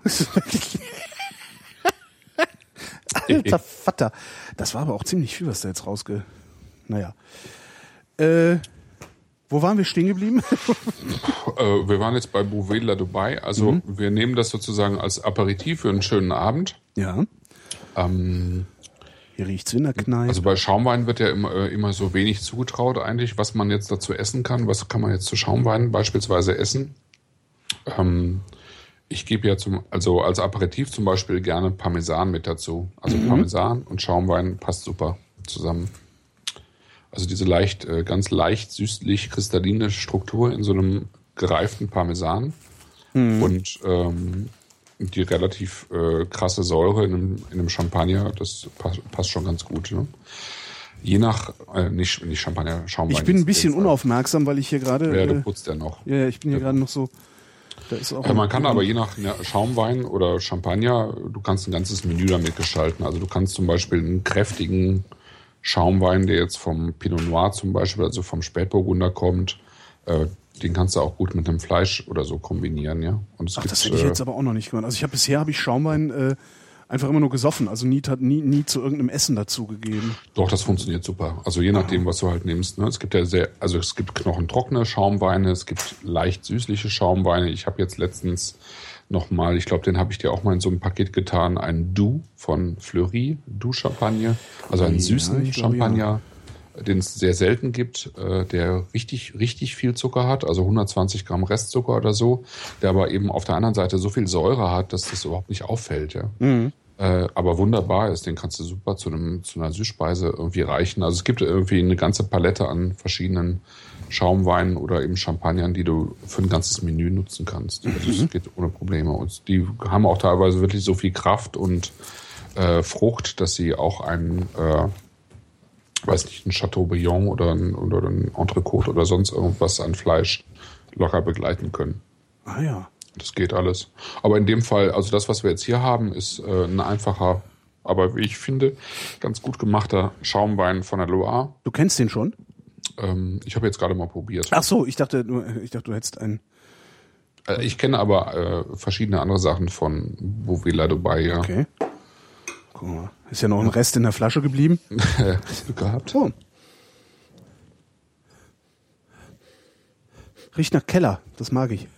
Alter Vater. Das war aber auch ziemlich viel, was da jetzt Naja. Wo waren wir stehen geblieben?
Wir waren jetzt bei Bouvet de la Dubai. Also wir nehmen das sozusagen als Aperitif für einen schönen Abend.
Ja. Hier riecht's in der Kneipe.
Also bei Schaumwein wird ja immer so wenig zugetraut eigentlich, was man jetzt dazu essen kann. Was kann man jetzt zu Schaumwein beispielsweise essen? Ich gebe ja also als Aperitif zum Beispiel gerne Parmesan mit dazu. Also Parmesan und Schaumwein passt super zusammen. Also diese ganz leicht süßlich kristalline Struktur in so einem gereiften Parmesan und die relativ krasse Säure in einem Champagner, das passt schon ganz gut. Ne? Je nach, nicht Champagner, Schaumwein.
Ich bin ein bisschen unaufmerksam, weil ich hier gerade...
Ja, du putzt ja noch.
Ja, ich bin hier gerade noch so... Da ist auch
man kann aber je nach Schaumwein oder Champagner, du kannst ein ganzes Menü damit gestalten. Also du kannst zum Beispiel einen kräftigen Schaumwein, der jetzt vom Pinot Noir zum Beispiel, also vom Spätburgunder kommt, den kannst du auch gut mit einem Fleisch oder so kombinieren, ja. Und
das hätte ich jetzt aber auch noch nicht gemacht. Also bisher habe ich Schaumwein einfach immer nur gesoffen, also nie zu irgendeinem Essen dazugegeben.
Doch, das funktioniert super. Also je nachdem, was du halt nimmst. Ne? Es gibt es gibt knochentrockene Schaumweine, es gibt leicht süßliche Schaumweine. Ich habe jetzt letztens nochmal, ich glaube, den habe ich dir auch mal in so ein Paket getan, einen Doux von Fleury, Doux Champagner, also einen süßen Champagner, den es sehr selten gibt, der richtig, richtig viel Zucker hat, also 120 Gramm Restzucker oder so, der aber eben auf der anderen Seite so viel Säure hat, dass das überhaupt nicht auffällt, ja. Aber wunderbar ist, den kannst du super zu einer Süßspeise irgendwie reichen. Also es gibt irgendwie eine ganze Palette an verschiedenen Schaumweinen oder eben Champagnern, die du für ein ganzes Menü nutzen kannst. Also es geht ohne Probleme. Und die haben auch teilweise wirklich so viel Kraft und Frucht, dass sie auch ein Chateaubriand oder ein Entrecote oder sonst irgendwas an Fleisch locker begleiten können.
Ah ja.
Das geht alles. Aber in dem Fall, also das, was wir jetzt hier haben, ist ein einfacher, aber wie ich finde, ganz gut gemachter Schaumwein von der Loire.
Du kennst den schon?
Ich habe jetzt gerade mal probiert.
Ach so, ich dachte, du hättest einen.
Ich kenne aber verschiedene andere Sachen von Bouvet de la Dubai, ja.
Okay. Guck mal, ist ja noch ein Rest in der Flasche geblieben.
Glück gehabt.
Oh. Riecht nach Keller, das mag ich.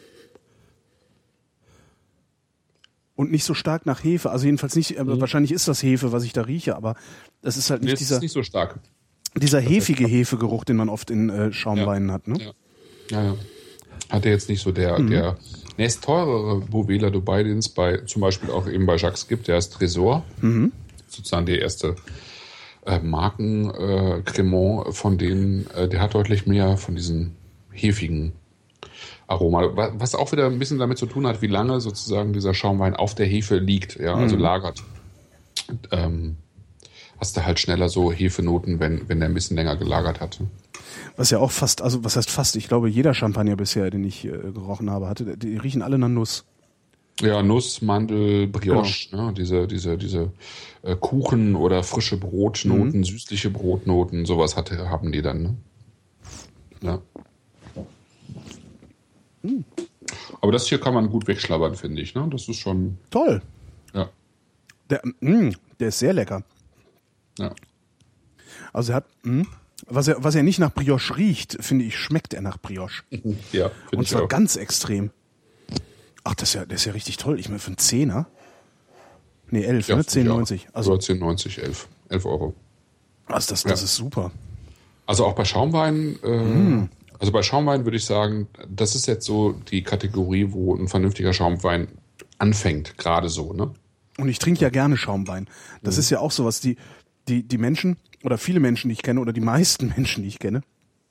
Und nicht so stark nach Hefe, also jedenfalls nicht, wahrscheinlich ist das Hefe, was ich da rieche, aber das ist halt nicht
ist nicht so stark.
Dieser hefige Hefegeruch, den man oft in Schaumweinen hat, ne?
Ja. Hat er jetzt nicht so der nächst teurere Bouvet de la Dubai, den es zum Beispiel auch eben bei Jacques gibt, der ist Tresor. Sozusagen der erste Marken-Cremant von denen, der hat deutlich mehr von diesen hefigen Aroma, was auch wieder ein bisschen damit zu tun hat, wie lange sozusagen dieser Schaumwein auf der Hefe liegt, ja, also lagert. Hast du halt schneller so Hefenoten, wenn der ein bisschen länger gelagert hat.
Was ja auch fast, also was heißt fast, ich glaube jeder Champagner bisher, den ich gerochen habe, die riechen alle nach Nuss.
Ja, Nuss, Mandel, Brioche, genau. Ne, diese Kuchen oder frische Brotnoten, süßliche Brotnoten, sowas haben die dann, ne? Ja. Aber das hier kann man gut wegschlabbern, finde ich. Ne? Das ist schon
toll.
Ja.
Der ist sehr lecker.
Ja.
Also er hat, was er nicht nach Brioche riecht, finde ich, schmeckt er nach Brioche.
Ja,
und zwar ganz extrem. Ach, das ist ja richtig toll. Ich meine, für einen Zehner? Nee, 11, ja, ne? 10,90.
Also 10,90, 11 Euro.
Also das ist super.
Also auch bei Schaumwein, also bei Schaumwein würde ich sagen, das ist jetzt so die Kategorie, wo ein vernünftiger Schaumwein anfängt, gerade so, ne?
Und ich trinke ja gerne Schaumwein. Das ist ja auch sowas, die Menschen oder viele Menschen, die ich kenne, oder die meisten Menschen, die ich kenne,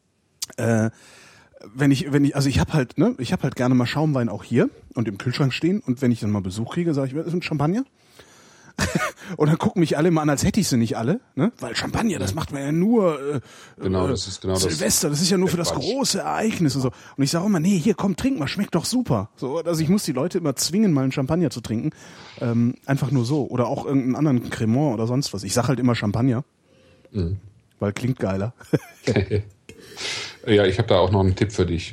ich habe halt gerne mal Schaumwein auch hier und im Kühlschrank stehen, und wenn ich dann mal Besuch kriege, sage ich, das ist ein Champagner. Und dann gucken mich alle immer an, als hätte ich sie nicht alle, ne? Weil Champagner, das macht man ja nur
das ist genau
Silvester, das ist ja nur für das große Ereignis und so. Und ich sage immer, nee, hier, komm, trink mal, schmeckt doch super. So, also ich muss die Leute immer zwingen, mal einen Champagner zu trinken. Einfach nur so. Oder auch irgendeinen anderen Cremant oder sonst was. Ich sag halt immer Champagner. Weil klingt geiler.
Ja, ich habe da auch noch einen Tipp für dich.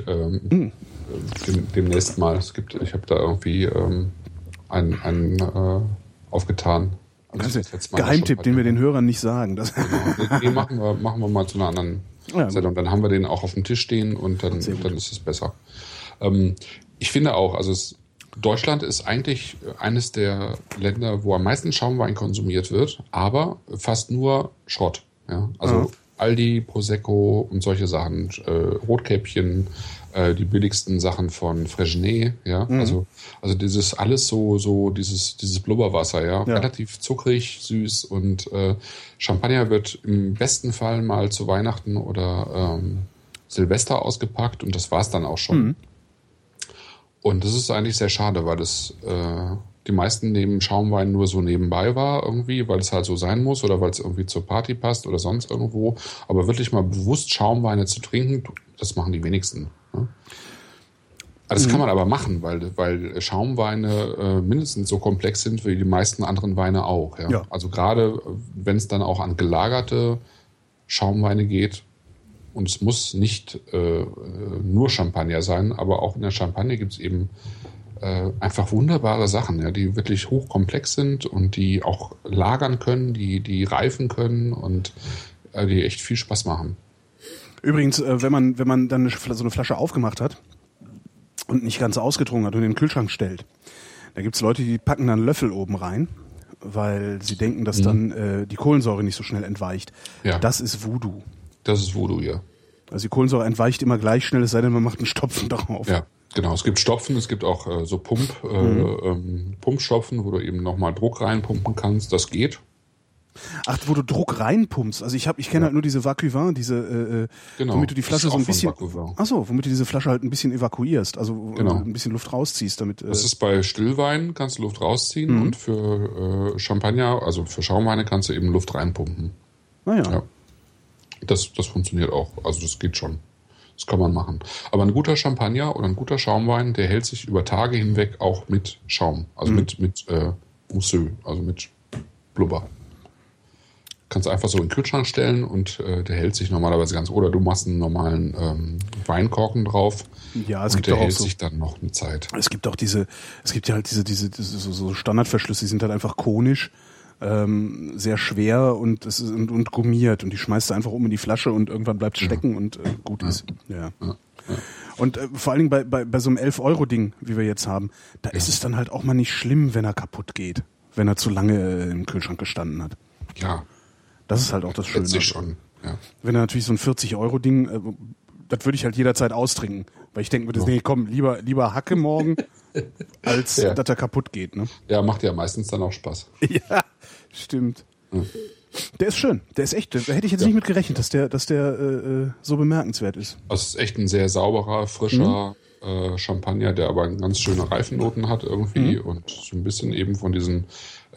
Demnächst mal. Ich habe da irgendwie einen aufgetan.
Geheimtipp, den wir den Hörern nicht sagen. Das
genau. Den machen wir mal zu einer anderen Sendung. Dann haben wir den auch auf dem Tisch stehen und dann ist es besser. Ich finde auch, also Deutschland ist eigentlich eines der Länder, wo am meisten Schaumwein konsumiert wird, aber fast nur Schrott. Ja? Also Aldi, Prosecco und solche Sachen, Rotkäppchen, die billigsten Sachen von Fresnay, ja, also dieses alles so dieses Blubberwasser, ja, relativ zuckrig, süß und Champagner wird im besten Fall mal zu Weihnachten oder Silvester ausgepackt und das war's dann auch schon. Und das ist eigentlich sehr schade, weil das die meisten nehmen Schaumwein nur so nebenbei war irgendwie, weil es halt so sein muss oder weil es irgendwie zur Party passt oder sonst irgendwo. Aber wirklich mal bewusst Schaumweine zu trinken, das machen die wenigsten. Ne? Das kann man aber machen, weil Schaumweine mindestens so komplex sind wie die meisten anderen Weine auch. Ja? Also gerade wenn es dann auch an gelagerte Schaumweine geht, und es muss nicht nur Champagner sein, aber auch in der Champagne gibt es eben einfach wunderbare Sachen, ja, die wirklich hochkomplex sind und die auch lagern können, die reifen können und die echt viel Spaß machen.
Übrigens, wenn man dann so eine Flasche aufgemacht hat und nicht ganz ausgetrunken hat und in den Kühlschrank stellt, da gibt's Leute, die packen dann Löffel oben rein, weil sie denken, dass dann die Kohlensäure nicht so schnell entweicht. Ja. Das ist Voodoo.
Das ist Voodoo, ja.
Also die Kohlensäure entweicht immer gleich schnell, es sei denn, man macht einen Stopfen drauf.
Ja, genau. Es gibt Stopfen, es gibt auch so Pumpstopfen, wo du eben nochmal Druck reinpumpen kannst. Das geht.
Ach, wo du Druck reinpumpst. Also ich kenne halt nur diese Vacuvin, womit du die Flasche so ein bisschen, womit du diese Flasche halt ein bisschen evakuierst, also ein bisschen Luft rausziehst, damit.
Das ist bei Stillwein, kannst du Luft rausziehen und für Champagner, also für Schaumweine kannst du eben Luft reinpumpen. Ja. Das funktioniert auch. Also das geht schon. Das kann man machen. Aber ein guter Champagner oder ein guter Schaumwein, der hält sich über Tage hinweg auch mit Schaum. Also mit Mousseux, also mit Blubber. Kannst du einfach so in den Kühlschrank stellen und der hält sich normalerweise ganz. Oder du machst einen normalen Weinkorken drauf.
Ja, es
und
gibt
der
auch
hält
so,
sich dann noch eine Zeit.
Es gibt ja halt diese so Standardverschlüsse, die sind halt einfach konisch. Sehr schwer und gummiert und die schmeißt du einfach in die Flasche und irgendwann bleibt es stecken und gut ist. Ja. Und vor allen Dingen bei so einem 11-Euro-Ding, wie wir jetzt haben, da ist es dann halt auch mal nicht schlimm, wenn er kaputt geht, wenn er zu lange im Kühlschrank gestanden hat.
Ja.
Das ist halt auch das Schöne.
Letztlich schon, ja.
Wenn er natürlich so ein 40-Euro-Ding, das würde ich halt jederzeit austrinken, weil ich denke mir, nee, komm, lieber Hacke morgen, als dass er kaputt geht. Ne?
Ja, macht ja meistens dann auch Spaß.
Ja, stimmt. Der ist schön, der ist echt, da hätte ich jetzt nicht mit gerechnet, dass der so bemerkenswert ist.
Also es ist echt ein sehr sauberer, frischer Champagner, der aber ganz schöne Reifennoten hat irgendwie und so ein bisschen eben von diesen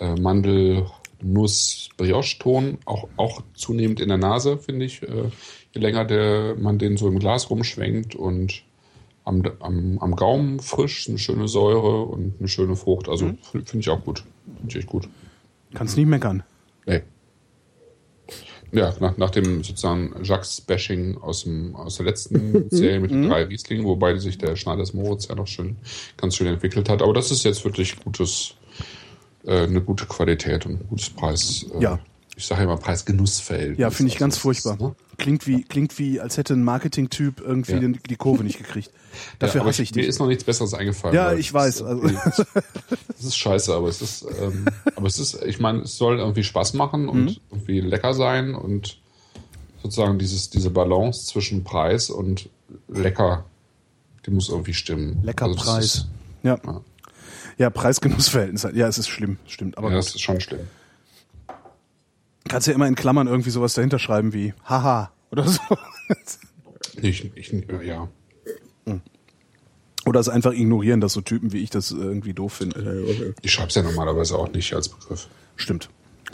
Mandel-Nuss-Brioche-Ton auch zunehmend in der Nase, finde ich. Je länger man den so im Glas rumschwenkt und am Gaumen frisch, eine schöne Säure und eine schöne Frucht. Also finde ich auch gut. Finde ich echt gut.
Kannst nicht meckern.
Nee. Ja, nach dem sozusagen Jacques-Bashing aus der letzten Serie mit den 3 Rieslingen, wobei sich der Schneiders Moritz ja noch ganz schön entwickelt hat. Aber das ist jetzt wirklich eine gute Qualität und ein gutes Preis. Ich sage ja immer Preis-Genuss-Verhältnis.
Ja, finde ich ganz furchtbar. Ne? Klingt wie, als hätte ein Marketing-Typ irgendwie die Kurve nicht gekriegt. Dafür hasse ich dich.
Mir ist noch nichts Besseres eingefallen.
Ja, ich weiß.
Das ist scheiße, aber es ist, ich meine, es soll irgendwie Spaß machen und irgendwie lecker sein und sozusagen diese Balance zwischen Preis und lecker, die muss irgendwie stimmen.
Lecker also Preis. Ja, Preis-Genuss-Verhältnis. Ja, es ist schlimm, stimmt. Aber
das ist schon schlimm.
Kannst ja immer in Klammern irgendwie sowas dahinter schreiben wie Haha oder so.
Ja.
Oder es einfach ignorieren, dass so Typen wie ich das irgendwie doof finde.
Ich schreibe es ja normalerweise auch nicht als Begriff.
Stimmt.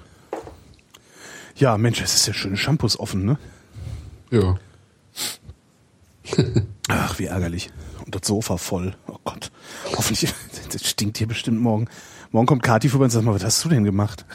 Ja, Mensch, es ist ja schöne Shampoos offen, ne?
Ja.
Ach, wie ärgerlich. Und das Sofa voll. Oh Gott. Hoffentlich, das stinkt hier bestimmt morgen. Morgen kommt Kathi vorbei und sagt mal, was hast du denn gemacht?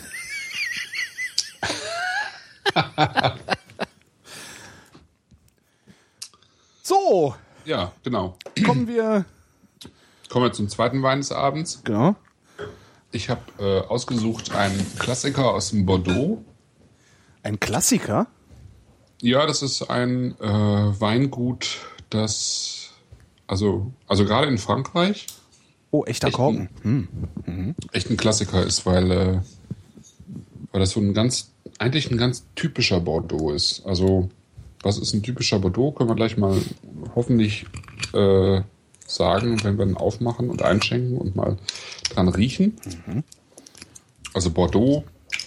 So.
Ja, genau.
Kommen wir
zum zweiten Wein des Abends.
Genau.
Ich habe ausgesucht einen Klassiker aus dem Bordeaux.
Ein Klassiker?
Ja, das ist ein Weingut, das also gerade in Frankreich
Oh, echter Korken.
echt ein Klassiker ist, weil das so ein ganz typischer Bordeaux ist. Also was ist ein typischer Bordeaux? Können wir gleich mal hoffentlich sagen, wenn wir ihn aufmachen und einschenken und mal dran riechen. Also Bordeaux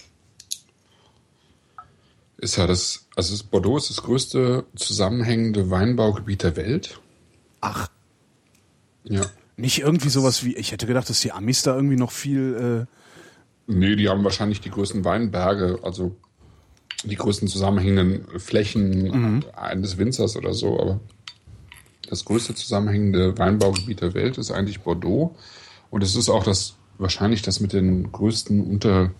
ist ja Bordeaux ist das größte zusammenhängende Weinbaugebiet der Welt.
Ach.
Ja.
Nicht irgendwie sowas wie, ich hätte gedacht, dass die Amis da irgendwie noch viel...
Nee, die haben wahrscheinlich die größten Weinberge, also die größten zusammenhängenden Flächen eines Winzers oder so, aber das größte zusammenhängende Weinbaugebiet der Welt ist eigentlich Bordeaux. Und es ist auch wahrscheinlich das mit den größten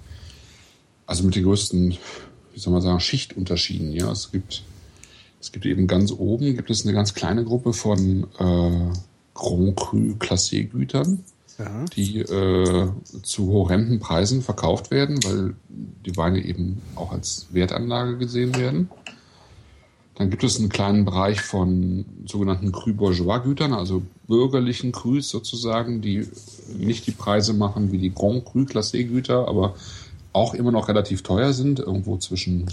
wie soll man sagen, Schichtunterschieden. Ja, es gibt eben ganz oben gibt eine ganz kleine Gruppe von Grand Cru Classé Gütern, die zu horrenden Preisen verkauft werden, weil die Weine eben auch als Wertanlage gesehen werden. Dann gibt es einen kleinen Bereich von sogenannten Cru Bourgeois Gütern, also bürgerlichen Crus sozusagen, die nicht die Preise machen wie die Grand Cru Classé Güter, aber auch immer noch relativ teuer sind, irgendwo zwischen,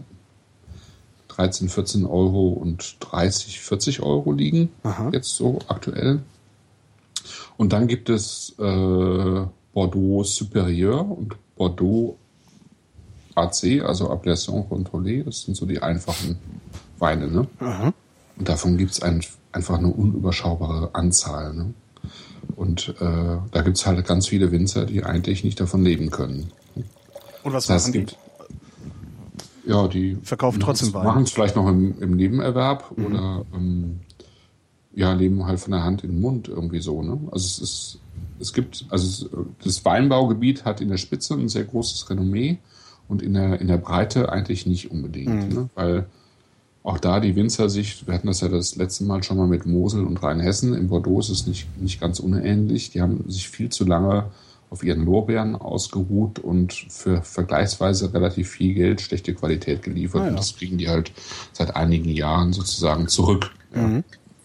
13, 14 Euro und 30, 40 Euro liegen, jetzt so aktuell. Und dann gibt es Bordeaux Supérieur und Bordeaux AC, also Appellation Contrôlée. Das sind so die einfachen Weine, ne? Und davon gibt es einfach eine unüberschaubare Anzahl, ne? Und da gibt es halt ganz viele Winzer, die eigentlich nicht davon leben können.
Und was machen die?
Ja, die
verkaufen trotzdem Wein.
Machen es vielleicht noch im Nebenerwerb oder leben halt von der Hand in den Mund irgendwie so, ne? Also das Weinbaugebiet hat in der Spitze ein sehr großes Renommee und in der Breite eigentlich nicht unbedingt, ne? Weil auch da die Winzer wir hatten das ja das letzte Mal schon mal mit Mosel und Rheinhessen, in Bordeaux ist es nicht ganz unähnlich, die haben sich viel zu lange auf ihren Lorbeeren ausgeruht und für vergleichsweise relativ viel Geld schlechte Qualität geliefert. Und das kriegen die halt seit einigen Jahren sozusagen zurück. Ja.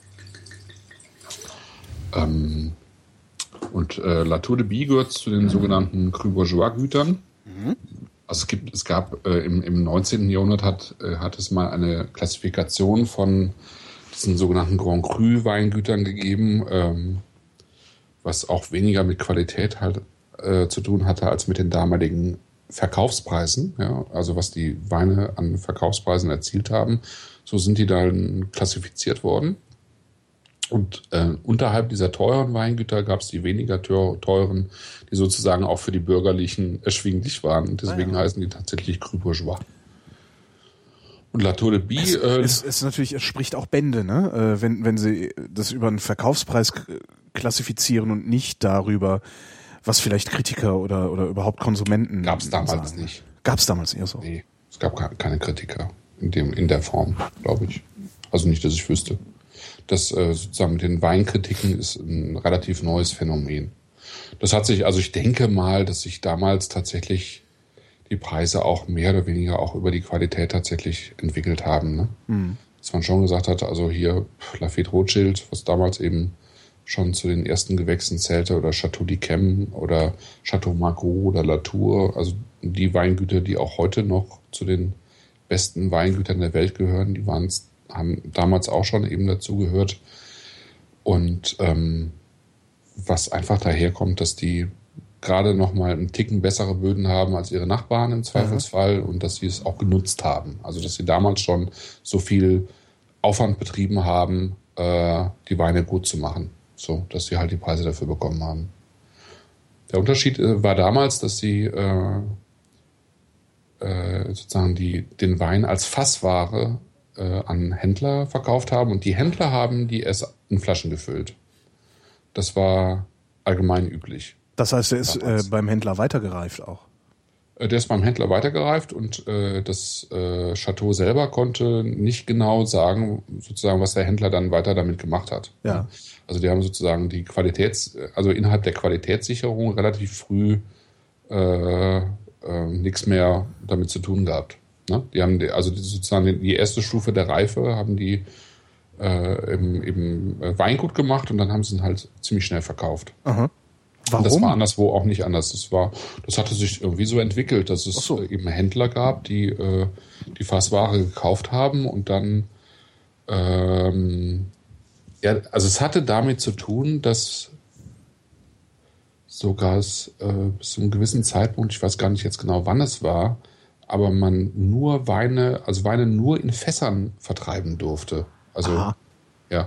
Latour de Bie gehört zu den sogenannten Cru Bourgeois Gütern. Also es gab im 19. Jahrhundert hat es mal eine Klassifikation von diesen sogenannten Grand Cru Weingütern gegeben, was auch weniger mit Qualität halt zu tun hatte als mit den damaligen Verkaufspreisen, ja, also was die Weine an Verkaufspreisen erzielt haben. So sind die dann klassifiziert worden. Und unterhalb dieser teuren Weingüter gab es die weniger teuren, die sozusagen auch für die Bürgerlichen erschwinglich waren. Und deswegen heißen die tatsächlich Cru Bourgeois. Und Latour de Bie...
Es natürlich, es spricht auch Bände, ne? Wenn sie das über einen Verkaufspreis klassifizieren und nicht darüber, was vielleicht Kritiker oder überhaupt Konsumenten
gab es damals
sagen.
nicht.
Gab es damals eher so?
Nee, es gab keine Kritiker in der Form, glaube ich. Also nicht, dass ich wüsste. Das sozusagen mit den Weinkritiken ist ein relativ neues Phänomen. Das hat sich, also ich denke mal, dass sich damals tatsächlich die Preise auch mehr oder weniger auch über die Qualität tatsächlich entwickelt haben. Ne? Dass man schon gesagt hat, also hier Lafite Rothschild, was damals eben schon zu den ersten Gewächsen zählte, oder Chateau d'Yquem oder Chateau Margaux oder Latour, also die Weingüter, die auch heute noch zu den besten Weingütern der Welt gehören, die haben damals auch schon eben dazu gehört. Und was einfach daherkommt, dass die gerade noch mal einen Ticken bessere Böden haben als ihre Nachbarn im Zweifelsfall und dass sie es auch genutzt haben. Also dass sie damals schon so viel Aufwand betrieben haben, die Weine gut zu machen. so, dass sie halt die Preise dafür bekommen haben. Der Unterschied war damals, dass sie sozusagen den Wein als Fassware an Händler verkauft haben und die Händler haben die erst in Flaschen gefüllt. Das war allgemein üblich.
Das heißt, der ist beim Händler weitergereift auch?
Der ist beim Händler weitergereift und das Chateau selber konnte nicht genau sagen, sozusagen, was der Händler dann weiter damit gemacht hat.
Ja.
Also die haben sozusagen also innerhalb der Qualitätssicherung relativ früh nichts mehr damit zu tun gehabt. Ne? Die haben sozusagen die erste Stufe der Reife haben die im Weingut gemacht und dann haben sie ihn halt ziemlich schnell verkauft.
Aha. Warum?
Und das war anderswo auch nicht anders. Das hatte sich irgendwie so entwickelt, dass es eben Händler gab, die die Fassware gekauft haben und dann also es hatte damit zu tun, dass sogar bis zu einem gewissen Zeitpunkt, ich weiß gar nicht jetzt genau, wann es war, aber man nur Weine nur in Fässern vertreiben durfte. Also,
aha.
Ja.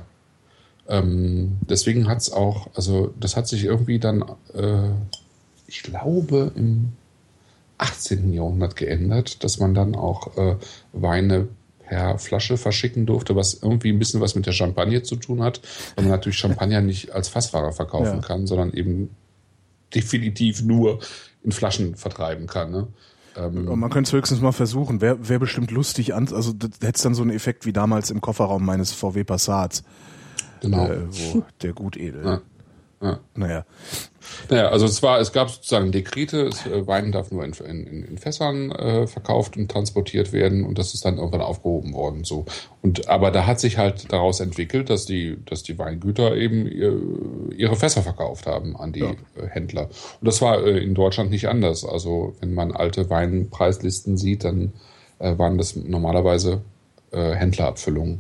Deswegen hat's auch, also das hat sich irgendwie dann, ich glaube, im 18. Jahrhundert geändert, dass man dann auch Weine per Flasche verschicken durfte, was irgendwie ein bisschen was mit der Champagne zu tun hat, weil man natürlich Champagner nicht als Fassware verkaufen kann, sondern eben definitiv nur in Flaschen vertreiben kann. Ne?
Und man könnte es höchstens mal versuchen. Wäre bestimmt lustig also da hätte es dann so einen Effekt wie damals im Kofferraum meines VW Passats.
Genau.
Wo der Gutedel.
Ja.
Naja,
also es gab sozusagen Dekrete, Wein darf nur in Fässern verkauft und transportiert werden und das ist dann irgendwann aufgehoben worden. So. Aber da hat sich halt daraus entwickelt, dass die Weingüter eben ihre Fässer verkauft haben an die Händler. Und das war in Deutschland nicht anders. Also wenn man alte Weinpreislisten sieht, dann waren das normalerweise Händlerabfüllungen.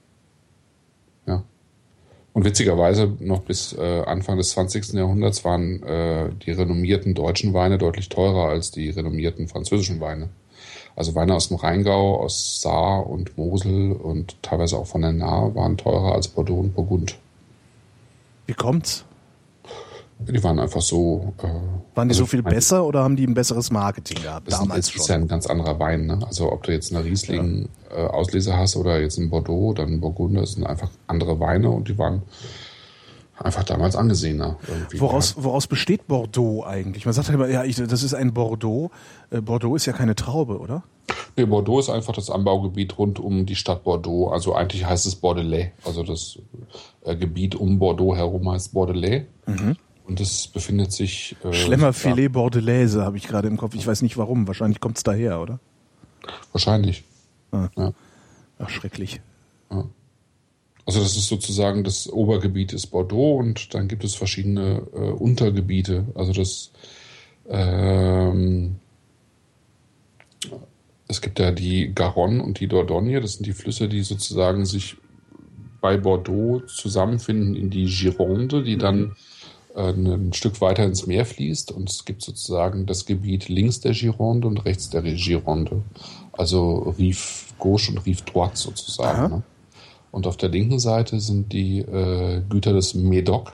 Ja. Und witzigerweise noch bis Anfang des 20. Jahrhunderts waren die renommierten deutschen Weine deutlich teurer als die renommierten französischen Weine. Also Weine aus dem Rheingau, aus Saar und Mosel und teilweise auch von der Nahe waren teurer als Bordeaux und Burgund.
Wie kommt's?
Die waren einfach so...
waren die so viel besser oder haben die ein besseres Marketing gehabt?
Das ist ja ein ganz anderer Wein. Ne? Also ob du jetzt eine Riesling-Auslese hast oder jetzt einen Bordeaux oder einen Burgunder, das sind einfach andere Weine und die waren einfach damals angesehener.
Woraus besteht Bordeaux eigentlich? Man sagt halt immer, das ist ein Bordeaux. Bordeaux ist ja keine Traube, oder?
Nee, Bordeaux ist einfach das Anbaugebiet rund um die Stadt Bordeaux. Also eigentlich heißt es Bordelais. Also das Gebiet um Bordeaux herum heißt Bordelais. Mhm. Und das befindet sich...
Schlemmerfilet Bordelaise habe ich gerade im Kopf. Ich weiß nicht warum. Wahrscheinlich kommt es daher, oder?
Wahrscheinlich.
Ah. Ja. Ach, schrecklich.
Ja. Also das ist sozusagen das Obergebiet ist Bordeaux und dann gibt es verschiedene Untergebiete. Also es gibt ja die Garonne und die Dordogne. Das sind die Flüsse, die sozusagen sich bei Bordeaux zusammenfinden in die Gironde, die dann ein Stück weiter ins Meer fließt und es gibt sozusagen das Gebiet links der Gironde und rechts der Gironde. Also Rive Gauche und Rive Droite sozusagen. Ne? Und auf der linken Seite sind die Güter des Médoc.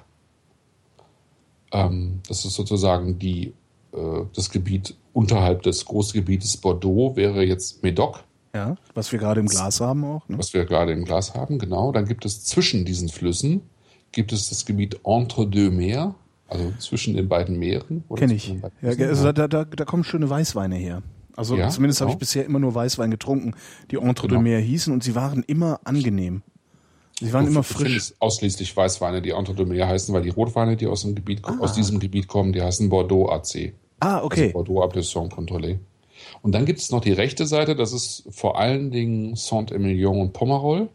Das ist sozusagen das Gebiet unterhalb des Großgebietes Bordeaux wäre jetzt Médoc.
Ja, was wir gerade im Glas haben auch. Ne?
Was wir gerade im Glas haben, genau. Dann gibt es zwischen diesen Flüssen das Gebiet Entre deux Mers, also zwischen den beiden Meeren.
Kenne ich. Ja, also da kommen schöne Weißweine her. Also zumindest habe ich bisher immer nur Weißwein getrunten, die Entre deux Mers hießen und sie waren immer angenehm. Sie waren immer frisch.
Es ausschließlich Weißweine, die Entre deux Mers heißen, weil die Rotweine, die aus diesem Gebiet kommen, die heißen Bordeaux AC.
Ah, okay.
Also Bordeaux Appellation Contrôlée. Und dann gibt es noch die rechte Seite, das ist vor allen Dingen Saint-Emilion und Pomerol.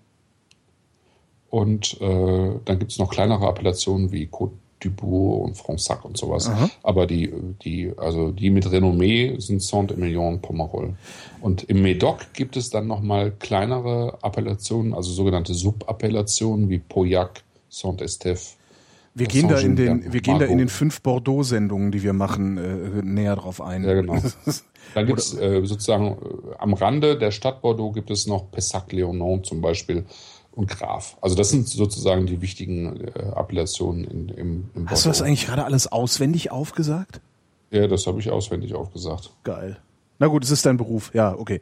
Und dann gibt es noch kleinere Appellationen wie Côte du Bourg und Fronsac und sowas. Aha. Aber die mit Renommee sind Saint-Emilion und Pomerol. Und im Médoc gibt es dann nochmal kleinere Appellationen, also sogenannte Subappellationen wie Pauillac, Saint-Estèphe.
Wir gehen da in den 5 Bordeaux-Sendungen, die wir machen, näher drauf ein.
Ja, genau. Dann gibt es sozusagen am Rande der Stadt Bordeaux gibt es noch Pessac-Léognan zum Beispiel, und Graf. Also das sind sozusagen die wichtigen Appellationen im Bordeaux.
Hast du das eigentlich gerade alles auswendig aufgesagt?
Ja, das habe ich auswendig aufgesagt.
Geil. Na gut, es ist dein Beruf. Ja, okay.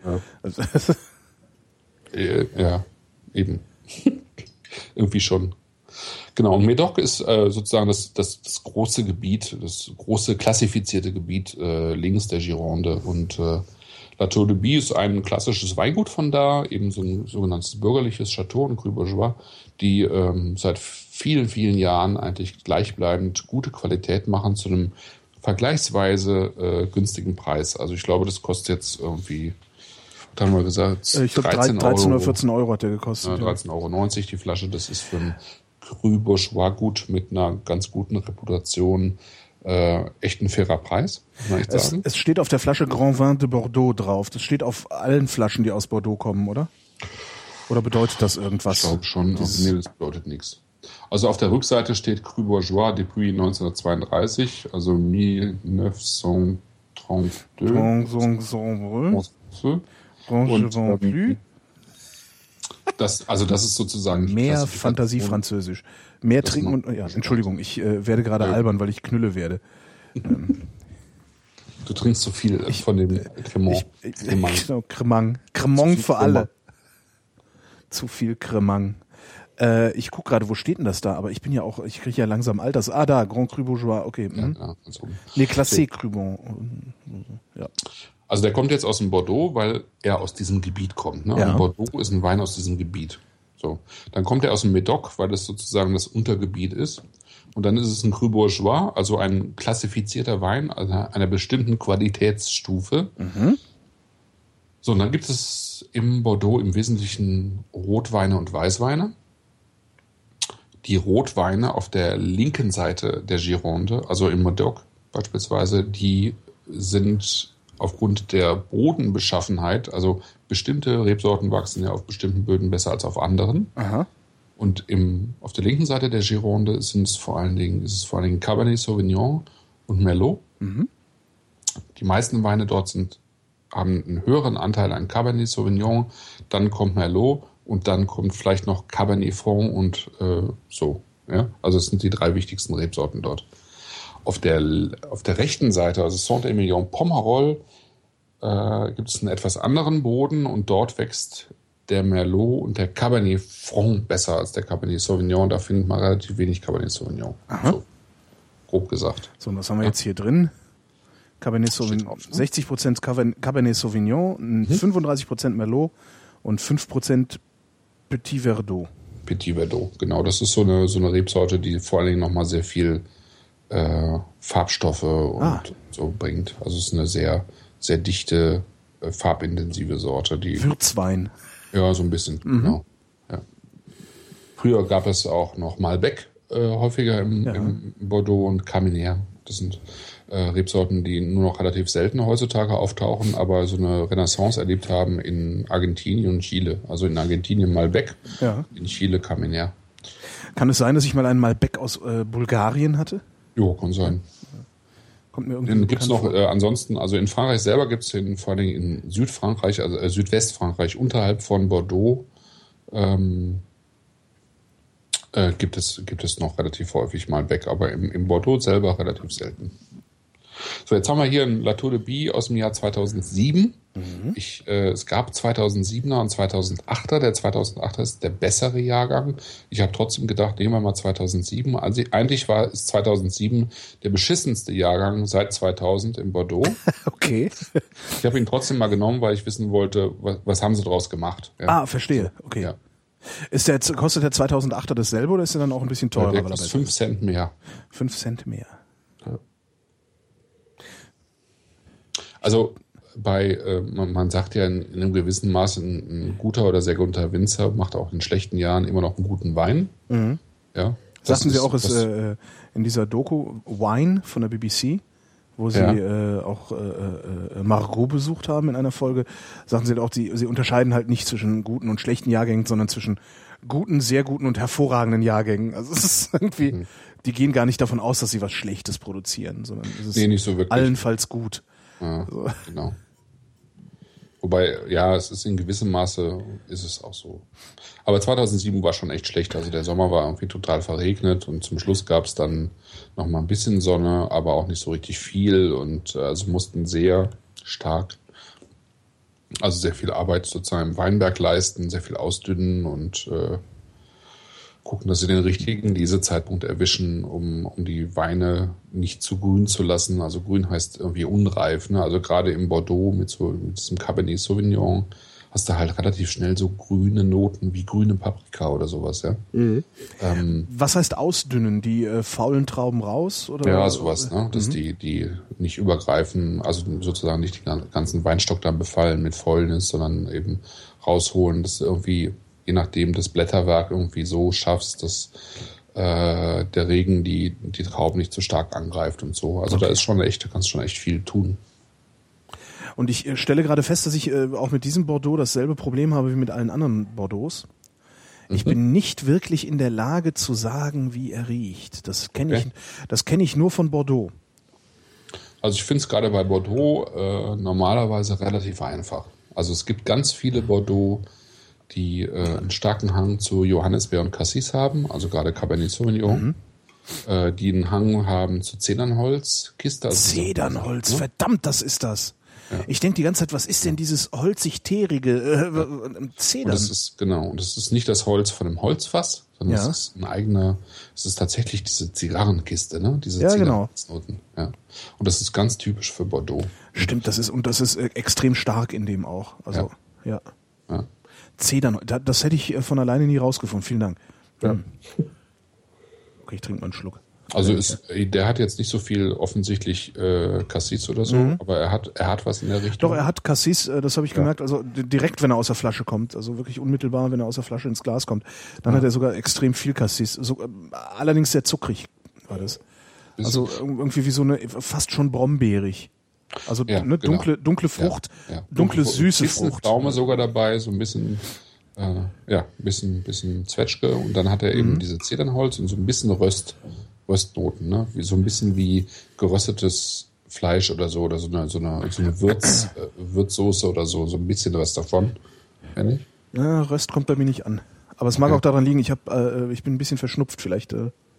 Ja, ja eben. Irgendwie schon. Genau, und Médoc ist sozusagen das große Gebiet, das große klassifizierte Gebiet links der Gironde. Und La Tour de Bie ist ein klassisches Weingut von da, eben so ein sogenanntes bürgerliches Chateau in Cru Bourgeois, die seit vielen, vielen Jahren eigentlich gleichbleibend gute Qualität machen zu einem vergleichsweise günstigen Preis. Also ich glaube, das kostet jetzt irgendwie, was haben wir gesagt?
Ich glaube 13 oder 14 Euro hat der gekostet.
13,90 Euro die Flasche. Das ist für ein Cru Bourgeois gut mit einer ganz guten Reputation echt ein fairer Preis, muss man sagen.
Es steht auf der Flasche Grand Vin de Bordeaux drauf. Das steht auf allen Flaschen, die aus Bordeaux kommen, oder? Oder bedeutet das irgendwas?
Ich glaube schon. Nee, das bedeutet nichts. Also auf der Rückseite steht Cru Bourgeois depuis 1932, also 1932. Das ist sozusagen
mehr Fantasie Französisch. Mehr trinken und Entschuldigung, ich werde gerade albern, weil ich Knülle werde.
Du trinkst zu viel von dem Cremant.
Genau, Cremant für alle. Zu viel Cremant. Ich gucke gerade, wo steht denn das da? Aber ich kriege ja langsam Alters. Ah, da, Grand Cru Bourgeois, okay.
Ja, ganz oben.
Nee, Classé Cru Bon. Ja.
Also der kommt jetzt aus dem Bordeaux, weil er aus diesem Gebiet kommt. Ne? Ja. Bordeaux ist ein Wein aus diesem Gebiet. So, dann kommt er aus dem Médoc, weil das sozusagen das Untergebiet ist. Und dann ist es ein Cru Bourgeois, also ein klassifizierter Wein einer bestimmten Qualitätsstufe. Mhm. So, und dann gibt es im Bordeaux im Wesentlichen Rotweine und Weißweine. Die Rotweine auf der linken Seite der Gironde, also im Médoc beispielsweise, die sind aufgrund der Bodenbeschaffenheit, also bestimmte Rebsorten wachsen ja auf bestimmten Böden besser als auf anderen. Aha. Und auf der linken Seite der Gironde ist es vor allen Dingen Cabernet Sauvignon und Merlot. Mhm. Die meisten Weine dort haben einen höheren Anteil an Cabernet Sauvignon, dann kommt Merlot und dann kommt vielleicht noch Cabernet Franc und so. Ja? Also es sind die 3 wichtigsten Rebsorten dort. Auf der rechten Seite, also Saint-Émilion-Pomerol, gibt es einen etwas anderen Boden und dort wächst der Merlot und der Cabernet Franc besser als der Cabernet Sauvignon. Da findet man relativ wenig Cabernet Sauvignon. So, grob gesagt.
So, und was haben wir jetzt hier drin? Cabernet Sauvignon, 60% Cabernet Sauvignon, 35% Merlot und 5% Petit Verdot.
Petit Verdot, genau. Das ist so eine Rebsorte, die vor allen Dingen nochmal sehr viel Farbstoffe und so bringt. Also es ist eine sehr, sehr dichte, farbintensive Sorte.
Würzwein.
Ja, so ein bisschen, genau. Ja. Früher gab es auch noch Malbec häufiger im Bordeaux und Carmenère. Das sind Rebsorten, die nur noch relativ selten heutzutage auftauchen, aber so eine Renaissance erlebt haben in Argentinien und Chile. Also in Argentinien Malbec, in Chile Carmenère.
Kann es sein, dass ich mal einen Malbec aus Bulgarien hatte?
Jo, kann sein.
Kommt mir irgendwie
den gibt's noch ansonsten, also in Frankreich selber gibt es vor allem in Südfrankreich, also Südwestfrankreich, unterhalb von Bordeaux, gibt es noch relativ häufig Malbec, aber im Bordeaux selber relativ selten. So, jetzt haben wir hier ein La Tour de Bie aus dem Jahr 2007. Mhm. Es gab 2007er und 2008er. Der 2008er ist der bessere Jahrgang. Ich habe trotzdem gedacht, nehmen wir mal 2007. Also eigentlich ist 2007 der beschissenste Jahrgang seit 2000 in Bordeaux.
Okay.
Ich habe ihn trotzdem mal genommen, weil ich wissen wollte, was haben sie daraus gemacht.
Ja. Verstehe. Okay. Ja. Kostet der 2008er dasselbe oder ist er dann auch ein bisschen teurer?
Der kostet 5 Cent mehr.
5 Cent mehr.
Ja. Also man sagt ja in einem gewissen Maß, ein guter oder sehr guter Winzer macht auch in schlechten Jahren immer noch einen guten Wein. Mhm. Ja,
sagten Sie auch, in dieser Doku Wine von der BBC, wo Sie auch Margaux besucht haben in einer Folge, sagten Sie auch, Sie unterscheiden halt nicht zwischen guten und schlechten Jahrgängen, sondern zwischen guten, sehr guten und hervorragenden Jahrgängen. Also es ist irgendwie, die gehen gar nicht davon aus, dass sie was Schlechtes produzieren, sondern es ist
nicht so wirklich.
Allenfalls gut.
Ja, so. Genau. Wobei, ja, es ist in gewissem Maße, ist es auch so. Aber 2007 war schon echt schlecht. Also der Sommer war irgendwie total verregnet und zum Schluss gab es dann noch mal ein bisschen Sonne, aber auch nicht so richtig viel und also mussten sehr viel Arbeit sozusagen im Weinberg leisten, sehr viel ausdünnen und gucken, dass sie den richtigen Lesezeitpunkt erwischen, um die Weine nicht zu grün zu lassen. Also grün heißt irgendwie unreif. Ne? Also gerade im Bordeaux mit diesem Cabernet Sauvignon hast du halt relativ schnell so grüne Noten wie grüne Paprika oder sowas. Ja.
Mhm. Was heißt ausdünnen? Die faulen Trauben raus? Oder?
Ja, sowas. Ne? Dass die nicht übergreifen, also sozusagen nicht den ganzen Weinstock dann befallen mit Fäulnis, sondern eben rausholen, dass irgendwie je nachdem das Blätterwerk irgendwie so schaffst, dass der Regen die Trauben nicht zu stark angreift und so. Also da kannst du schon echt viel tun.
Und ich stelle gerade fest, dass ich auch mit diesem Bordeaux dasselbe Problem habe wie mit allen anderen Bordeaux. Ich bin nicht wirklich in der Lage zu sagen, wie er riecht. Das kenne ich nur von Bordeaux.
Also ich finde es gerade bei Bordeaux normalerweise relativ einfach. Also es gibt ganz viele Bordeaux, die einen starken Hang zu Johannisbeer und Cassis haben, also gerade Cabernet Sauvignon, die einen Hang haben zu Zedernholz, Kiste. Also
Zedernholz, verdammt, das ist das. Ja. Ich denke die ganze Zeit, was ist denn dieses holzig-teerige Zedern?
Und das ist nicht das Holz von dem Holzfass, sondern es ist tatsächlich diese Zigarrenkiste, ne? Diese Zigarrennoten. Ja. Und das ist ganz typisch für Bordeaux.
Stimmt, das ist extrem stark in dem auch. Also, ja. Zedern, das hätte ich von alleine nie rausgefunden. Vielen Dank. Ja. Okay, ich trinke mal einen Schluck.
Also der hat jetzt nicht so viel offensichtlich Cassis oder so, aber er hat was in der Richtung.
Doch, er hat Cassis, das habe ich gemerkt, also direkt, wenn er aus der Flasche kommt, also wirklich unmittelbar, wenn er aus der Flasche ins Glas kommt, dann hat er sogar extrem viel Cassis. Allerdings sehr zuckrig war das. Also irgendwie wie so eine, fast schon brombeerig. Also dunkle Frucht, dunkle süße Frucht.
Pflaume sogar dabei, so ein bisschen, bisschen Zwetschge und dann hat er eben diese Zedernholz und so ein bisschen Röstnoten, ne? So ein bisschen wie geröstetes Fleisch oder so eine Würzsoße oder so ein bisschen was davon.
Ja, Röst kommt bei mir nicht an. Aber es mag auch daran liegen, ich bin ein bisschen verschnupft vielleicht.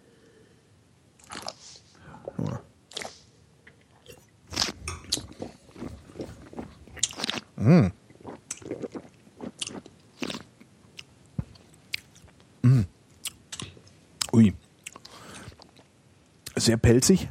Ui. Sehr pelzig.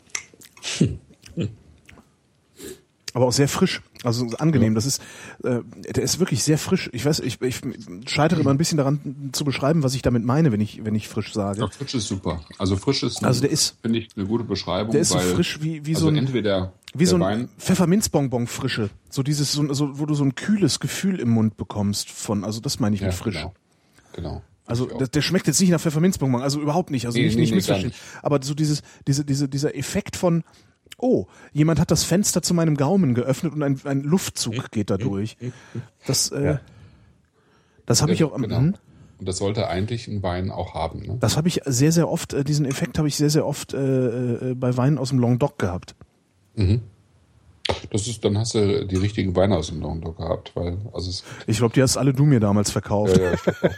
Aber auch sehr frisch. Also angenehm. Das ist, der ist wirklich sehr frisch. Ich weiß, ich scheitere immer ein bisschen daran zu beschreiben, was ich damit meine, wenn ich frisch sage.
Ja, frisch ist super. Also frisch ist,
finde
ich, eine gute Beschreibung.
Der ist so frisch wie
also
so ein,
entweder
wie so ein Pfefferminzbonbon Frische. So dieses, wo du so ein kühles Gefühl im Mund bekommst also das meine ich mit frisch.
Genau.
Also der schmeckt jetzt nicht nach Pfefferminzbonbon, also überhaupt nicht. Also nicht missverstehen. Aber so dieser Effekt von, oh, jemand hat das Fenster zu meinem Gaumen geöffnet und ein Luftzug geht da durch. Das habe ich auch.
Genau. Und das sollte eigentlich ein Wein auch haben. Ne?
Das habe ich sehr, sehr oft, diesen Effekt habe ich sehr, sehr oft bei Weinen aus dem Languedoc gehabt.
Mhm. Dann hast du die richtigen Weine aus dem Languedoc gehabt,
ich glaube, die hast alle du mir damals verkauft.
Ja, ich glaube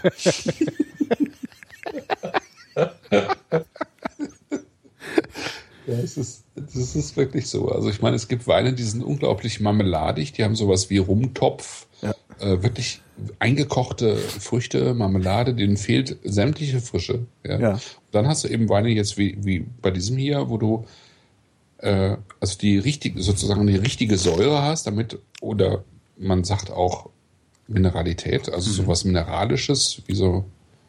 auch. Ja, das ist wirklich so. Also ich meine, es gibt Weine, die sind unglaublich marmeladig, die haben sowas wie Rumtopf, wirklich eingekochte Früchte, Marmelade, denen fehlt sämtliche Frische. Ja. Und dann hast du eben Weine jetzt wie bei diesem hier, wo du also die richtige Säure hast, oder man sagt auch Mineralität, also sowas Mineralisches, wie so,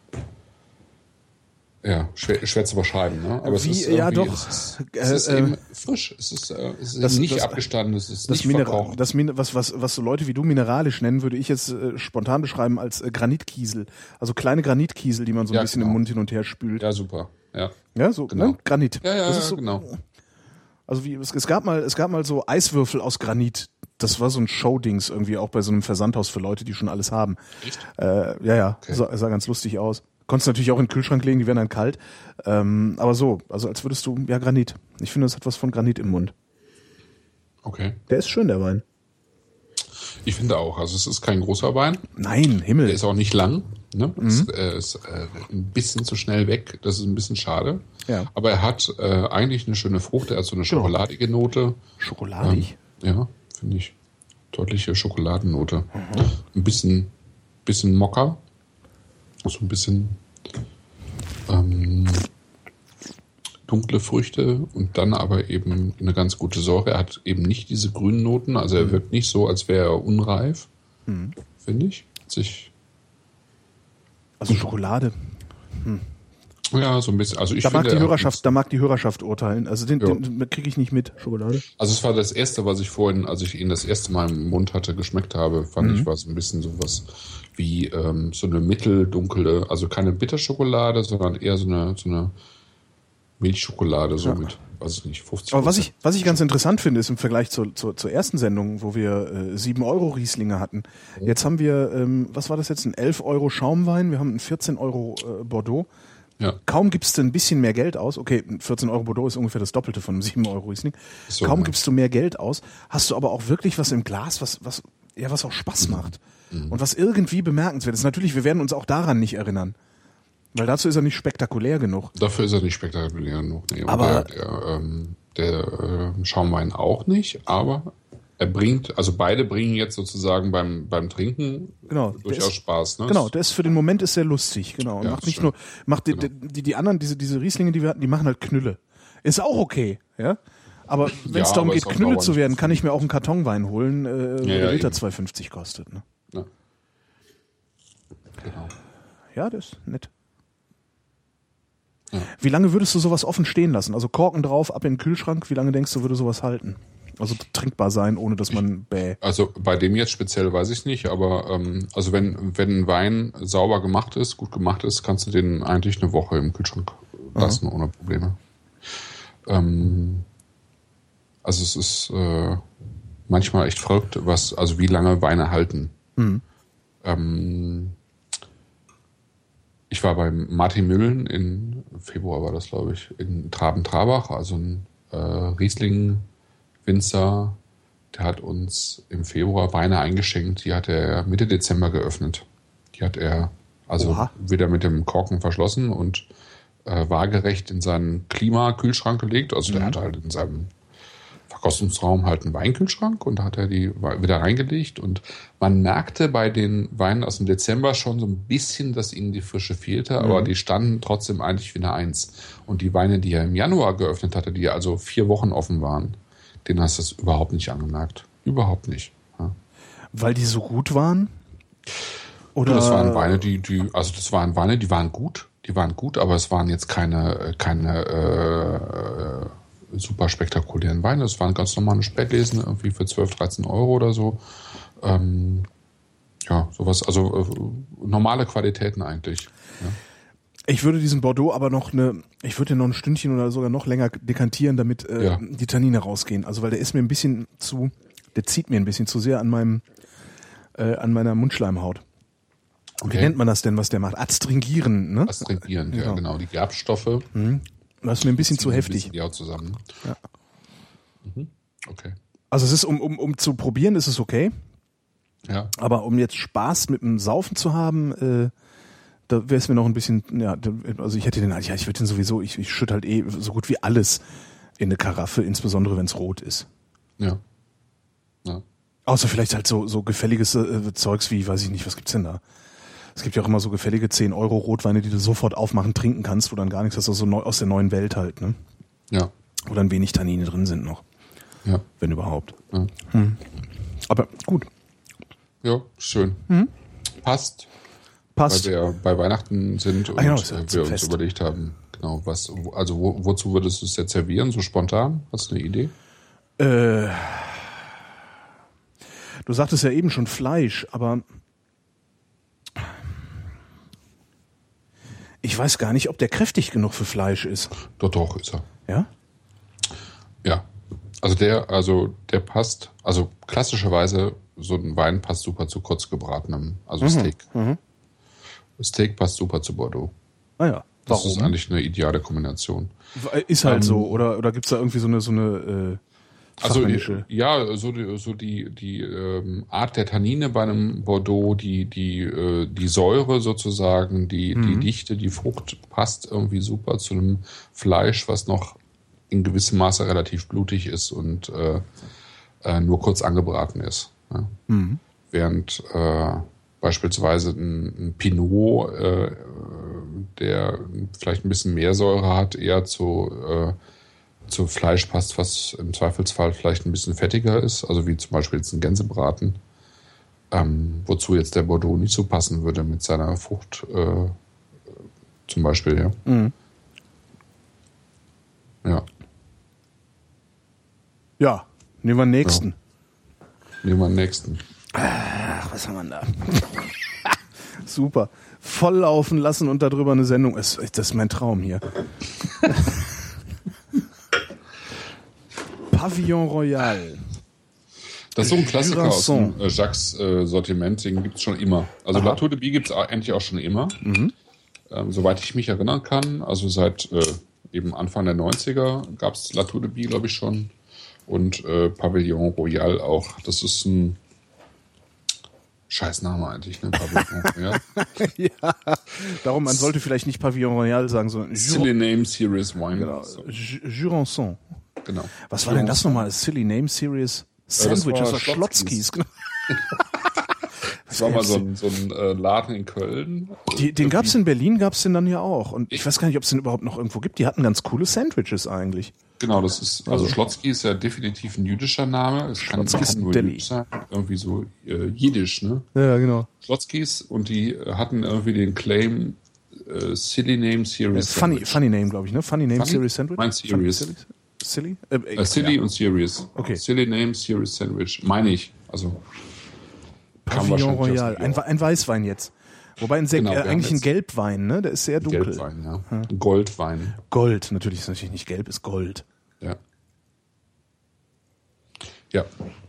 schwer zu beschreiben, ne? Aber es ist eben frisch, es ist nicht abgestanden, es ist nicht verkocht.
Was so Leute wie du mineralisch nennen, würde ich jetzt spontan beschreiben als Granitkiesel. Also kleine Granitkiesel, die man so ein bisschen im Mund hin und her spült.
Ja, super. Ja,
so,
genau.
Ne? Granit.
Ja,
das ist so,
genau.
Also es gab mal so Eiswürfel aus Granit. Das war so ein Showdings irgendwie auch bei so einem Versandhaus für Leute, die schon alles haben.
Echt?
Okay. Sah ganz lustig aus. Konntest natürlich auch in den Kühlschrank legen, die werden dann kalt. Aber so, also als würdest du, Granit. Ich finde, das hat was von Granit im Mund.
Okay.
Der ist schön, der Wein.
Ich finde auch, also es ist kein großer Wein.
Nein, Himmel.
Der ist auch nicht lang. Ne? Ist ein bisschen zu schnell weg. Das ist ein bisschen schade.
Ja.
Aber er hat eigentlich eine schöne Frucht. Er hat so eine schokoladige Note.
Schokoladig?
Ja, finde ich. Deutliche Schokoladennote. Ein bisschen Mokka. So ein bisschen dunkle Früchte und dann aber eben eine ganz gute Säure. Er hat eben nicht diese grünen Noten, also er wirkt nicht so, als wäre er unreif, finde ich.
Also Schokolade.
Ja, so ein bisschen. Also
da mag die Hörerschaft urteilen. Also den kriege ich nicht mit, Schokolade.
Also es war das erste, was ich vorhin, als ich ihn das erste Mal im Mund hatte, geschmeckt habe, fand ich, war es ein bisschen sowas wie so eine mitteldunkle, also keine Bitterschokolade, sondern eher so eine Milchschokolade, so mit, weiß ich nicht, 50%.
Aber was ich ganz interessant finde, ist im Vergleich zur ersten Sendung, wo wir 7 Euro Rieslinge hatten. Jetzt haben wir, was war das jetzt, ein 11 Euro Schaumwein, wir haben einen 14 Euro Bordeaux. Ja. Kaum gibst du ein bisschen mehr Geld aus. Okay, 14 Euro Bordeaux ist ungefähr das Doppelte von einem 7 Euro Riesling. So, kaum gibst du mehr Geld aus, hast du aber auch wirklich was im Glas, was auch Spaß macht. Und was irgendwie bemerkenswert ist. Natürlich, wir werden uns auch daran nicht erinnern. Weil dazu ist er nicht spektakulär genug.
Dafür ist er nicht spektakulär genug. Nee.
Aber
der Schaumwein auch nicht, aber beide bringen jetzt sozusagen beim Trinken durchaus Spaß. Ne?
Genau, für den Moment ist sehr lustig, genau. Und macht die anderen, diese Rieslinge, die wir hatten, die machen halt Knülle. Ist auch okay, ja. Aber wenn es darum geht, Knülle zu werden, kann ich mir auch einen Kartonwein holen, der Liter 2,50 kostet. Ne?
Ja. Genau.
Ja, das ist nett. Ja. Wie lange würdest du sowas offen stehen lassen? Also Korken drauf, ab in den Kühlschrank, wie lange denkst du, würde sowas halten? Also trinkbar sein, ohne dass man
Also bei dem jetzt speziell weiß ich nicht, aber also wenn ein Wein sauber gemacht ist, gut gemacht ist, kannst du den eigentlich eine Woche im Kühlschrank lassen, ohne Probleme. Also es ist manchmal echt verrückt, wie lange Weine halten. Ich war bei Martin Müllen in Februar war das, glaube ich, in Traben-Trabach, also ein Riesling-Winzer, der hat uns im Februar Weine eingeschenkt, die hat er Mitte Dezember geöffnet. Die hat er wieder mit dem Korken verschlossen und waagerecht in seinen Klimakühlschrank gelegt. Also der hat halt in seinem Verkostungsraum halt einen Weinkühlschrank und da hat er die wieder reingelegt und man merkte bei den Weinen aus dem Dezember schon so ein bisschen, dass ihnen die Frische fehlte, aber die standen trotzdem eigentlich wie eine Eins. Und die Weine, die er im Januar geöffnet hatte, die also 4 Wochen offen waren, denen hast du das überhaupt nicht angemerkt. Überhaupt nicht. Ja.
Weil die so gut waren? Oder?
Das waren Weine, die waren gut. Die waren gut, aber es waren jetzt keine super spektakulären Weine. Das waren ganz normale Spätlesen, irgendwie für 12, 13 Euro oder so. Sowas, also normale Qualitäten eigentlich. Ja.
Ich würde diesen Bordeaux aber ich würde den noch ein Stündchen oder sogar noch länger dekantieren, damit die Tannine rausgehen. Also weil der ist mir der zieht mir ein bisschen zu sehr an meiner Mundschleimhaut. Okay. Wie nennt man das denn, was der macht? Adstringieren, ne?
Adstringieren, genau. Die Gerbstoffe.
Das ist mir ein bisschen zu heftig.
Die Haut zusammen.
Ja.
Okay.
Also es ist, um zu probieren, ist es okay.
Ja.
Aber um jetzt Spaß mit dem Saufen zu haben, da wäre es mir noch ein bisschen, also ich würde den sowieso, ich schütte halt so gut wie alles in eine Karaffe, insbesondere wenn es rot ist.
Ja.
Außer vielleicht halt so gefälliges Zeugs wie, weiß ich nicht, was gibt's denn da? Es gibt ja auch immer so gefällige 10 Euro Rotweine, die du sofort aufmachen, trinken kannst, wo dann gar nichts hast, also aus der neuen Welt halt, ne?
Ja.
Wo dann wenig Tannine drin sind noch.
Ja.
Wenn überhaupt.
Ja.
Aber gut.
Ja, schön. Passt. Weil wir bei Weihnachten sind und wir uns überlegt haben, genau, wozu würdest du es jetzt servieren, so spontan? Hast du eine Idee?
Du sagtest ja eben schon Fleisch, aber ich weiß gar nicht, ob der kräftig genug für Fleisch ist.
Doch, ist er.
Ja? Ja.
Also der passt, also klassischerweise so ein Wein passt super zu kurzgebratenem, also Steak. Steak passt super zu Bordeaux.
Ah ja.
Warum? Das ist eigentlich eine ideale Kombination.
Ist halt so, oder gibt's da irgendwie so eine
Also ja, so die Art der Tannine bei einem Bordeaux, die Säure sozusagen, die Dichte, die Frucht passt irgendwie super zu einem Fleisch, was noch in gewissem Maße relativ blutig ist und nur kurz angebraten ist. Ja. Während beispielsweise ein Pinot, der vielleicht ein bisschen mehr Säure hat, eher zu Fleisch passt, was im Zweifelsfall vielleicht ein bisschen fettiger ist, also wie zum Beispiel jetzt ein Gänsebraten, wozu jetzt der Bordeaux nicht so passen würde mit seiner Frucht zum Beispiel, ja. Ja.
Ja, nehmen wir den nächsten.
Ja. Nehmen wir den nächsten.
Ach, was haben wir da? Super. Voll laufen lassen und darüber eine Sendung. Das ist mein Traum hier. Pavillon Royal.
Das ist so ein Klassiker aus dem Jacques-Sortiment, den gibt es schon immer. Also La Tour de Bie gibt es eigentlich auch schon immer. Soweit ich mich erinnern kann, also seit eben Anfang der 90er gab es La Tour de Bie, glaube ich, schon. Und Pavillon Royal auch. Das ist ein Scheißname eigentlich, ne? Pavillon Royal.
Ja, darum, man sollte vielleicht nicht Pavillon Royal sagen, sondern
Silly Name Series Wine.
Genau. Jurançon.
Genau.
Was war denn das nochmal? Silly Name Series Sandwich, das war Schlotzkis.
Das war mal so ein Laden in Köln.
Den gab es in Berlin, gab es den dann ja auch. Und ich weiß gar nicht, ob es den überhaupt noch irgendwo gibt. Die hatten ganz coole Sandwiches eigentlich.
Genau, das ist, also Schlotzki ist ja definitiv ein jüdischer Name. Es kann nur jüdisch sein. Irgendwie so jiddisch, ne?
Ja, genau.
Schlotzkis, und die hatten irgendwie den Claim Silly Name Series
Sandwich. Funny Name, glaube ich, ne? Funny Name Series Sandwich?
Mein Series.
Silly?
Silly und Serious.
Okay.
Silly Name Series Sandwich, meine ich. Also
Pavillon Royal, ein Weißwein jetzt. Wobei eigentlich ein Gelbwein, ne? Der ist sehr dunkel.
Gelbwein, ja. Ein Goldwein.
Gold, natürlich ist natürlich nicht gelb, ist Gold.
Ja. Ja.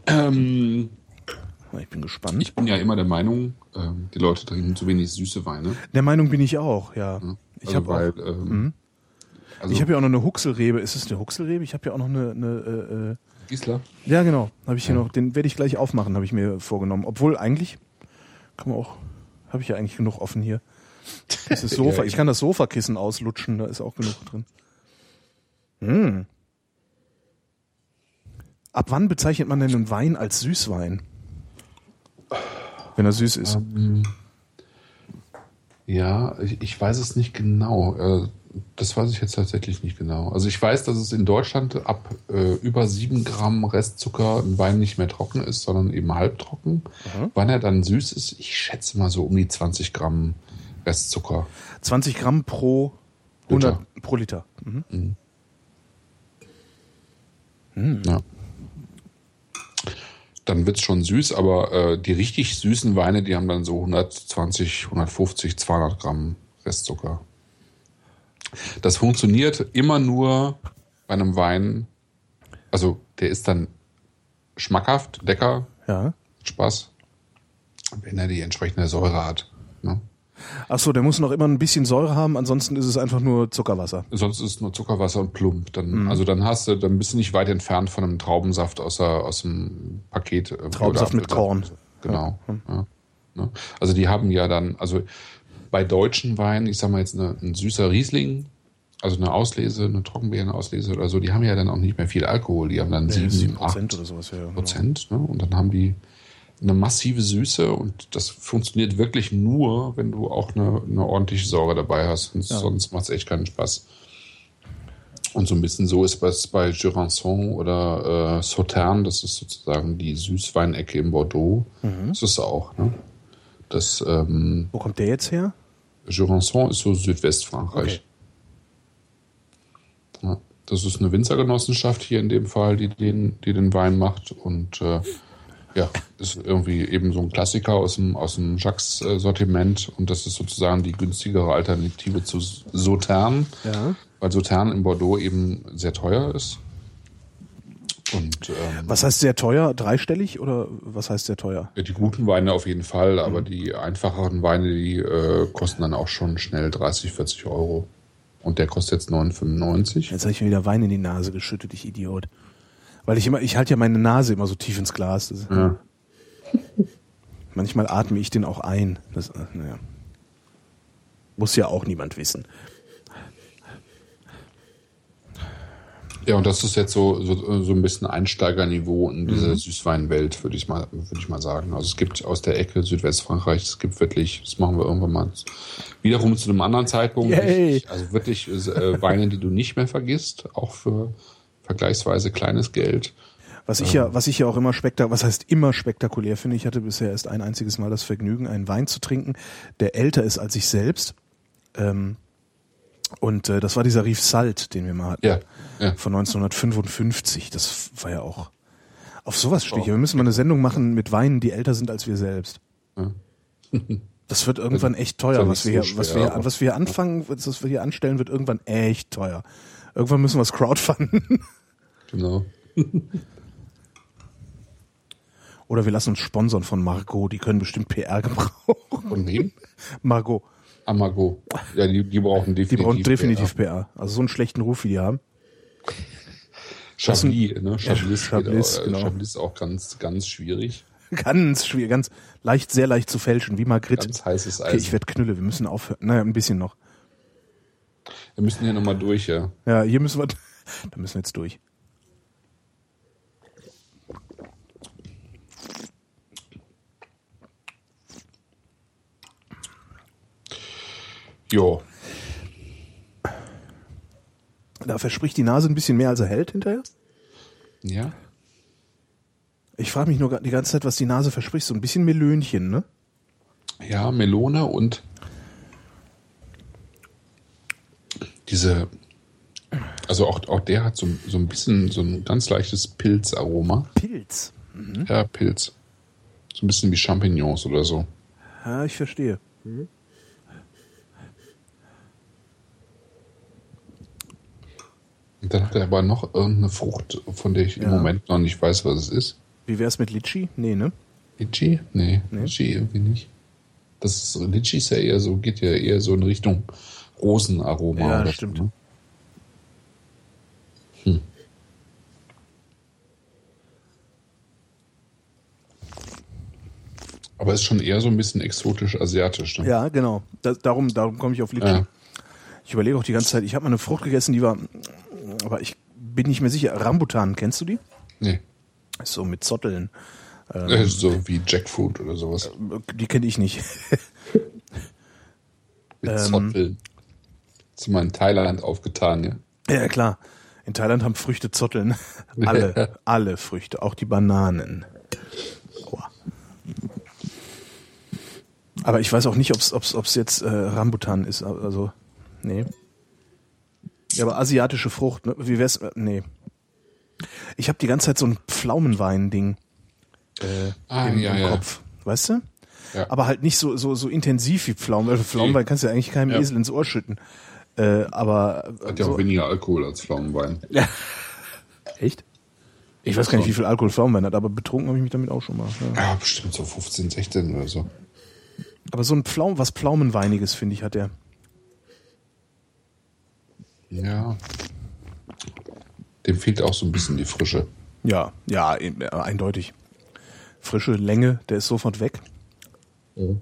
Ich bin gespannt.
Ich bin ja immer der Meinung, die Leute trinken zu wenig süße Weine.
Der Meinung bin ich auch, ja. Ich habe ja auch noch eine Huxelrebe. Ist es eine Huxelrebe? Ich habe ja auch noch eine
Gisela?
Ja, genau. Habe ich hier noch. Den werde ich gleich aufmachen, habe ich mir vorgenommen. Obwohl eigentlich habe ich ja eigentlich genug offen hier. Das ist Sofa. Ich kann das Sofakissen auslutschen, da ist auch genug drin. Ab wann bezeichnet man denn einen Wein als Süßwein? Wenn er süß ist.
Ja, ich weiß es nicht genau. Das weiß ich jetzt tatsächlich nicht genau. Also ich weiß, dass es in Deutschland ab über 7 Gramm Restzucker ein Wein nicht mehr trocken ist, sondern eben halbtrocken. Wann er dann süß ist, ich schätze mal so um die 20 Gramm Restzucker.
20 Gramm pro 100 pro Liter.
Ja. Dann wird's schon süß, aber die richtig süßen Weine, die haben dann so 120, 150, 200 Gramm Restzucker. Das funktioniert immer nur bei einem Wein, also der ist dann schmackhaft, lecker, Spaß, wenn er die entsprechende Säure hat. Ne?
Ach so, der muss noch immer ein bisschen Säure haben, ansonsten ist es einfach nur Zuckerwasser.
Sonst ist es nur Zuckerwasser und Plump. Dann, also dann bist du nicht weit entfernt von einem Traubensaft aus dem Paket.
Traubensaft mit Korn.
Genau. Ja. Ja. Also die haben ja dann, also bei deutschen Weinen, ich sag mal jetzt ein süßer Riesling, also eine Auslese, eine Trockenbeerenauslese oder so, die haben ja dann auch nicht mehr viel Alkohol. Die haben dann 7, 8% oder sowas. Ja, Prozent, ne? Und dann haben die eine massive Süße, und das funktioniert wirklich nur, wenn du auch eine ordentliche Säure dabei hast. Und sonst macht es echt keinen Spaß. Und so ein bisschen so ist es bei Jurançon oder Sauternes, das ist sozusagen die Süßweinecke im Bordeaux. Das ist auch, ne?
Wo kommt der jetzt her?
Jurançon ist so Südwestfrankreich. Okay. Ja, das ist eine Winzergenossenschaft hier in dem Fall, die den Wein macht, und ist irgendwie eben so ein Klassiker aus dem Jacques-Sortiment, und das ist sozusagen die günstigere Alternative zu Sauternes, weil Sauternes in Bordeaux eben sehr teuer ist. Und,
was heißt sehr teuer? Dreistellig oder was heißt sehr teuer?
Die guten Weine auf jeden Fall, aber die einfacheren Weine, die kosten dann auch schon schnell 30, 40 Euro. Und der kostet jetzt 9,95.
Jetzt habe ich mir wieder Wein in die Nase geschüttet, ich Idiot. Weil ich halte ja meine Nase immer so tief ins Glas.
Ja.
Manchmal atme ich den auch ein. Das, naja. Muss ja auch niemand wissen.
Ja, und das ist jetzt so ein bisschen Einsteigerniveau in diese Süßweinwelt, würde ich mal sagen. Also es gibt aus der Ecke Südwestfrankreich, es gibt wirklich, das machen wir irgendwann mal wiederum zu einem anderen Zeitpunkt. Also wirklich Weine, die du nicht mehr vergisst, auch für vergleichsweise kleines Geld.
Was ich ja auch immer spektakulär finde, ich hatte bisher erst ein einziges Mal das Vergnügen, einen Wein zu trinken, der älter ist als ich selbst. Und das war dieser Rief Salt, den wir mal hatten.
Ja.
Von 1955. Das war ja auch. Auf sowas stehe ich. Wir müssen mal eine Sendung machen mit Weinen, die älter sind als wir selbst.
Ja.
Das wird irgendwann echt teuer. Was wir hier anfangen, was wir hier anstellen, wird irgendwann echt teuer. Irgendwann müssen wir es crowdfunden.
Genau.
Oder wir lassen uns sponsern von Margot. Die können bestimmt PR gebrauchen.
Von wem?
Margot.
Margot. Ja, die brauchen definitiv.
Die brauchen definitiv PR. Also so einen schlechten Ruf, wie die haben.
Chablis, ne? Chablis
genau.
Chablis ist auch ganz, ganz schwierig.
Ganz schwierig, sehr leicht zu fälschen, wie Magritte.
Ganz heißes Eisen.
Okay, ich werde Knülle, wir müssen aufhören. Naja, ein bisschen noch.
Wir müssen hier nochmal durch, ja.
Ja, da müssen wir jetzt durch.
Jo.
Da verspricht die Nase ein bisschen mehr, als er hält hinterher.
Ja.
Ich frage mich nur die ganze Zeit, was die Nase verspricht. So ein bisschen Melönchen, ne?
Ja, Melone und diese, also auch der hat so ein bisschen so ein ganz leichtes Pilzaroma.
Pilz? Mhm.
Ja, Pilz. So ein bisschen wie Champignons oder so.
Ja, ich verstehe. Mhm.
Und dann hat er aber noch irgendeine Frucht, von der ich im Moment noch nicht weiß, was es ist.
Wie wär's mit Litchi? Nee, ne?
Litchi? Nee, Litchi irgendwie nicht. Litchi ist ja eher so, geht ja eher so in Richtung Rosenaroma.
Ja,
oder
stimmt.
So, ne? Aber ist schon eher so ein bisschen exotisch-asiatisch. Ne?
Ja, genau. Darum komme ich auf Litchi. Ja. Ich überlege auch die ganze Zeit, ich habe mal eine Frucht gegessen, die war, aber ich bin nicht mehr sicher. Rambutan, kennst du die?
Nee.
So mit Zotteln.
So wie Jackfruit oder sowas.
Die kenne ich nicht.
Mit Zotteln. Hast du mal in Thailand aufgetan, ja?
Ja, klar. In Thailand haben Früchte Zotteln. Alle Früchte, auch die Bananen. Aua. Aber ich weiß auch nicht, ob's jetzt Rambutan ist. Also, nee. Ja, aber asiatische Frucht, ne? Wie wär's? Nee. Ich habe die ganze Zeit so ein Pflaumenwein-Ding im Kopf. Weißt du?
Ja.
Aber halt nicht so intensiv wie Pflaumen. Weil Pflaumenwein kannst du ja eigentlich keinem Esel ins Ohr schütten. Aber
hat ja auch weniger Alkohol als Pflaumenwein.
Ja. Echt? Ich weiß gar nicht, wie viel Alkohol Pflaumenwein hat, aber betrunken habe ich mich damit auch schon mal.
Ja, bestimmt so 15, 16 oder so.
Aber so ein was Pflaumenweiniges, finde ich, hat der.
Ja. Dem fehlt auch so ein bisschen die Frische.
Ja, eindeutig. Frische Länge, der ist sofort weg.
Mhm.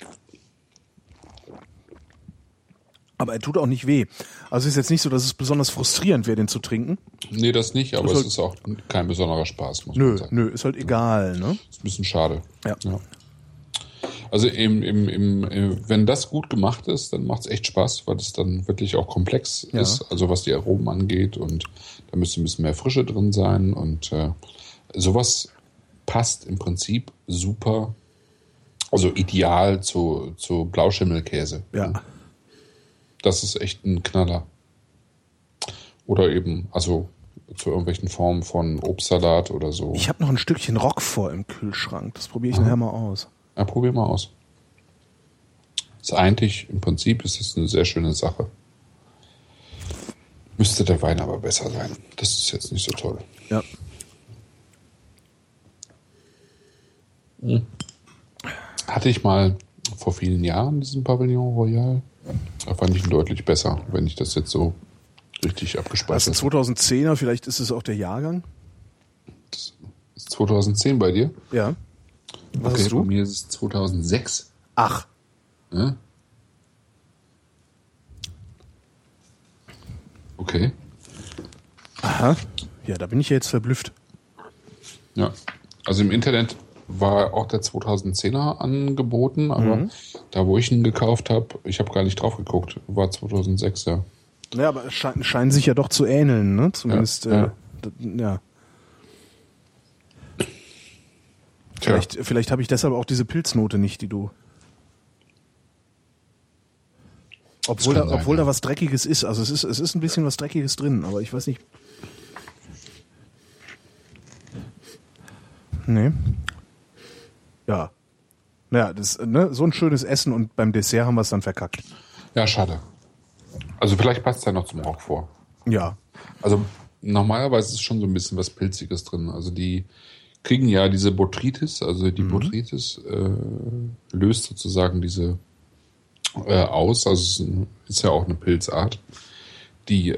Aber er tut auch nicht weh. Also es ist jetzt nicht so, dass es besonders frustrierend wäre, den zu trinken.
Nee, das nicht, aber es ist auch kein besonderer Spaß, muss man sagen.
Nö, ist halt egal, ne?
Ist ein bisschen schade.
Ja.
Also wenn das gut gemacht ist, dann macht es echt Spaß, weil es dann wirklich auch komplex ist, also was die Aromen angeht, und da müsste ein bisschen mehr Frische drin sein, und sowas passt im Prinzip super, also ideal zu Blauschimmelkäse.
Ja.
Das ist echt ein Knaller. Oder eben, also zu irgendwelchen Formen von Obstsalat oder so.
Ich habe noch ein Stückchen Roquefort im Kühlschrank. Das probiere ich nachher mal aus.
Ja, probier mal aus. Ist eigentlich, im Prinzip ist es eine sehr schöne Sache. Müsste der Wein aber besser sein. Das ist jetzt nicht so toll.
Ja.
Hatte ich mal vor vielen Jahren diesen Pavillon Royal. Da fand ich ihn deutlich besser, wenn ich das jetzt so richtig abgespeichert habe.
Also 2010er, vielleicht ist es auch der Jahrgang?
2010 bei dir?
Ja. Was
Okay,
hast du?
bei mir ist es 2006.
Ach.
Ja? Okay.
Aha. Ja, da bin ich ja jetzt verblüfft.
Ja. Also im Internet war auch der 2010er angeboten, aber da, wo ich ihn gekauft habe, ich habe gar nicht drauf geguckt, war 2006, ja.
Ja, aber es scheinen sich ja doch zu ähneln, ne? Zumindest,
Ja.
ja. Vielleicht habe ich deshalb auch diese Pilznote nicht, die du... Obwohl da was Dreckiges ist. Also es ist ein bisschen was Dreckiges drin, aber ich weiß nicht... Nee. Ja. Naja, so ein schönes Essen und beim Dessert haben wir es dann verkackt.
Ja, schade. Also vielleicht passt es ja noch zum Roquefort.
Ja.
Also normalerweise ist schon so ein bisschen was Pilziges drin. Also die kriegen ja diese Botrytis, also die Botrytis löst sozusagen diese aus. Also es ist ja auch eine Pilzart, die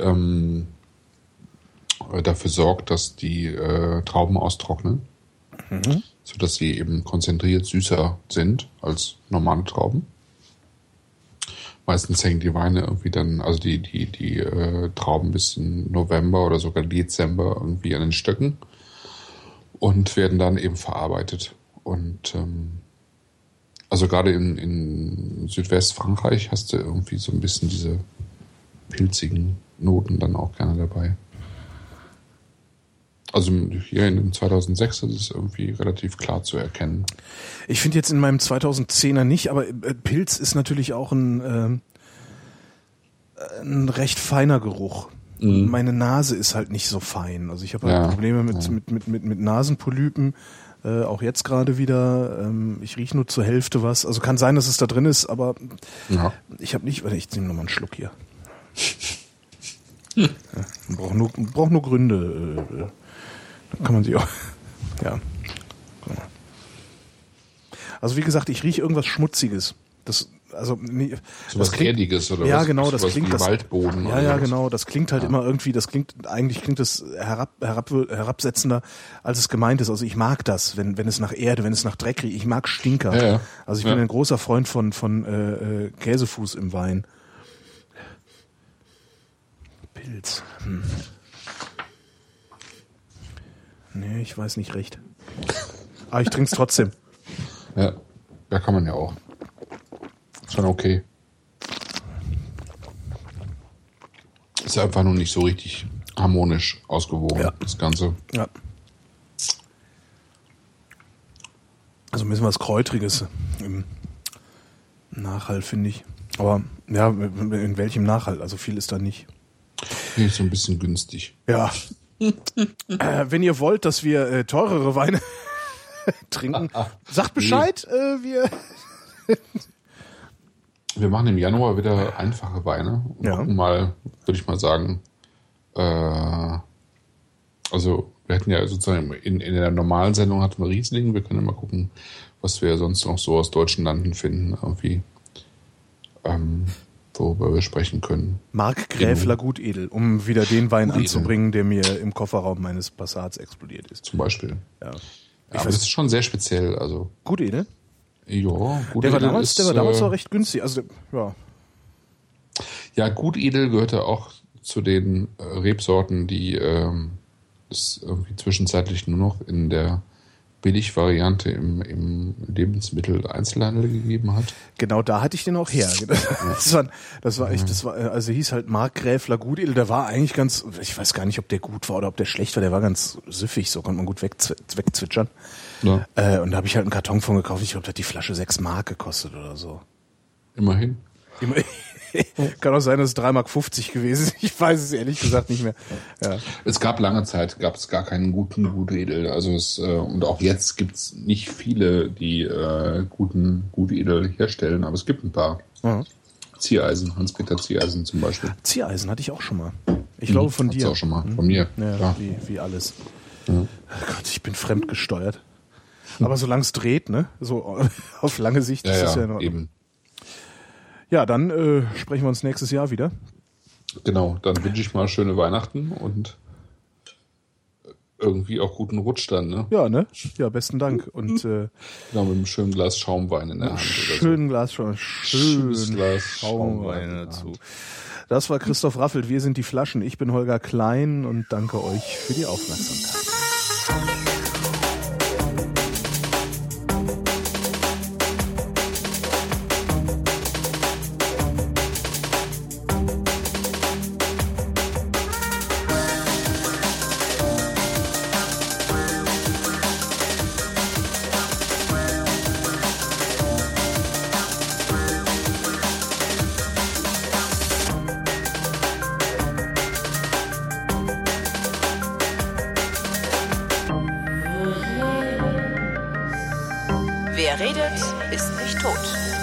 dafür sorgt, dass die Trauben austrocknen, sodass sie eben konzentriert süßer sind als normale Trauben. Meistens hängen die Weine irgendwie dann, also die Trauben bis in November oder sogar Dezember irgendwie an den Stöcken und werden dann eben verarbeitet. Und also gerade in Südwestfrankreich hast du irgendwie so ein bisschen diese pilzigen Noten dann auch gerne dabei. Also hier in dem 2006 ist es irgendwie relativ klar zu erkennen.
Ich finde jetzt in meinem 2010er nicht, aber Pilz ist natürlich auch ein recht feiner Geruch. Meine Nase ist halt nicht so fein. Also ich habe halt Probleme mit Nasenpolypen. Auch jetzt gerade wieder. Ich rieche nur zur Hälfte was. Also kann sein, dass es da drin ist, aber ich habe nicht... Warte, ich nehme nochmal einen Schluck hier. Braucht nur Gründe. Da kann man sich auch... Ja. Also wie gesagt, ich rieche irgendwas Schmutziges.
Was Erdiges oder
ja,
was?
Genau, das
was
klingt
wie
das.
Waldboden.
Ja, genau. Das klingt halt immer irgendwie. Eigentlich klingt das herabsetzender, als es gemeint ist. Also ich mag das, wenn es nach Erde, wenn es nach Dreck riecht. Ich mag Stinker.
Ja.
Also ich bin ein großer Freund von Käsefuß im Wein. Pilz. Nee, ich weiß nicht recht. Aber ich trinke es trotzdem.
Ja, kann man ja auch. Schon okay. Ist einfach nur nicht so richtig harmonisch ausgewogen, das Ganze.
Ja. Also ein bisschen was Kräutriges im Nachhall, finde ich. Aber ja, in welchem Nachhall? Also viel ist da nicht.
Nee, ist so ein bisschen günstig.
Ja. Wenn ihr wollt, dass wir teurere Weine trinken, sagt Bescheid.
Wir machen im Januar wieder einfache Weine und gucken mal, würde ich mal sagen, also wir hatten ja sozusagen in der normalen Sendung hatten wir Riesling, wir können mal gucken, was wir sonst noch so aus deutschen Landen finden, irgendwie, worüber wir sprechen können.
Markgräfler Gutedel, um wieder den Wein anzubringen, der mir im Kofferraum meines Passats explodiert ist.
Zum Beispiel.
Ja.
Aber das ist schon sehr speziell, also.
Gutedel?
Ja,
der war damals auch recht günstig. Also, ja.
Ja, Gutedel gehörte auch zu den Rebsorten, die es irgendwie zwischenzeitlich nur noch in der Billigvariante im Lebensmitteleinzelhandel gegeben hat.
Genau, da hatte ich den auch her. Also hieß halt Markgräfler Gutedel, der war eigentlich ganz, ich weiß gar nicht, ob der gut war oder ob der schlecht war, der war ganz süffig, so konnte man gut wegzwitschern. Ja. Und da habe ich halt einen Karton von gekauft, ich glaube, da hat die Flasche 6 Mark gekostet oder so.
Immerhin.
Kann auch sein, dass es 3,50 Mark gewesen ist. Ich weiß es ehrlich gesagt nicht mehr. Ja.
Es gab lange Zeit, gab es gar keinen guten Gutedel. Also und auch jetzt gibt es nicht viele, die guten Gutedel herstellen, aber es gibt ein paar. Mhm. Ziereisen, Hans-Peter Ziereisen zum Beispiel.
Ziereisen hatte ich auch schon mal. Ich glaube von dir.
Auch schon mal, von mir.
Ja, wie alles. Ja. Oh Gott, ich bin fremdgesteuert. Aber solange es dreht, ne? So auf lange Sicht ist das ja in Ordnung. Eben. Ja, dann sprechen wir uns nächstes Jahr wieder.
Genau, dann wünsche ich mal schöne Weihnachten und irgendwie auch guten Rutsch dann, ne?
Ja, ne? Ja, besten Dank. Und
genau, mit einem schönen Glas Schaumwein in der Hand.
Schönes Glas Schaumwein dazu. Das war Christoph Raffelt, wir sind die Flaschen. Ich bin Holger Klein und danke euch für die Aufmerksamkeit.
Wer redet, ist nicht tot.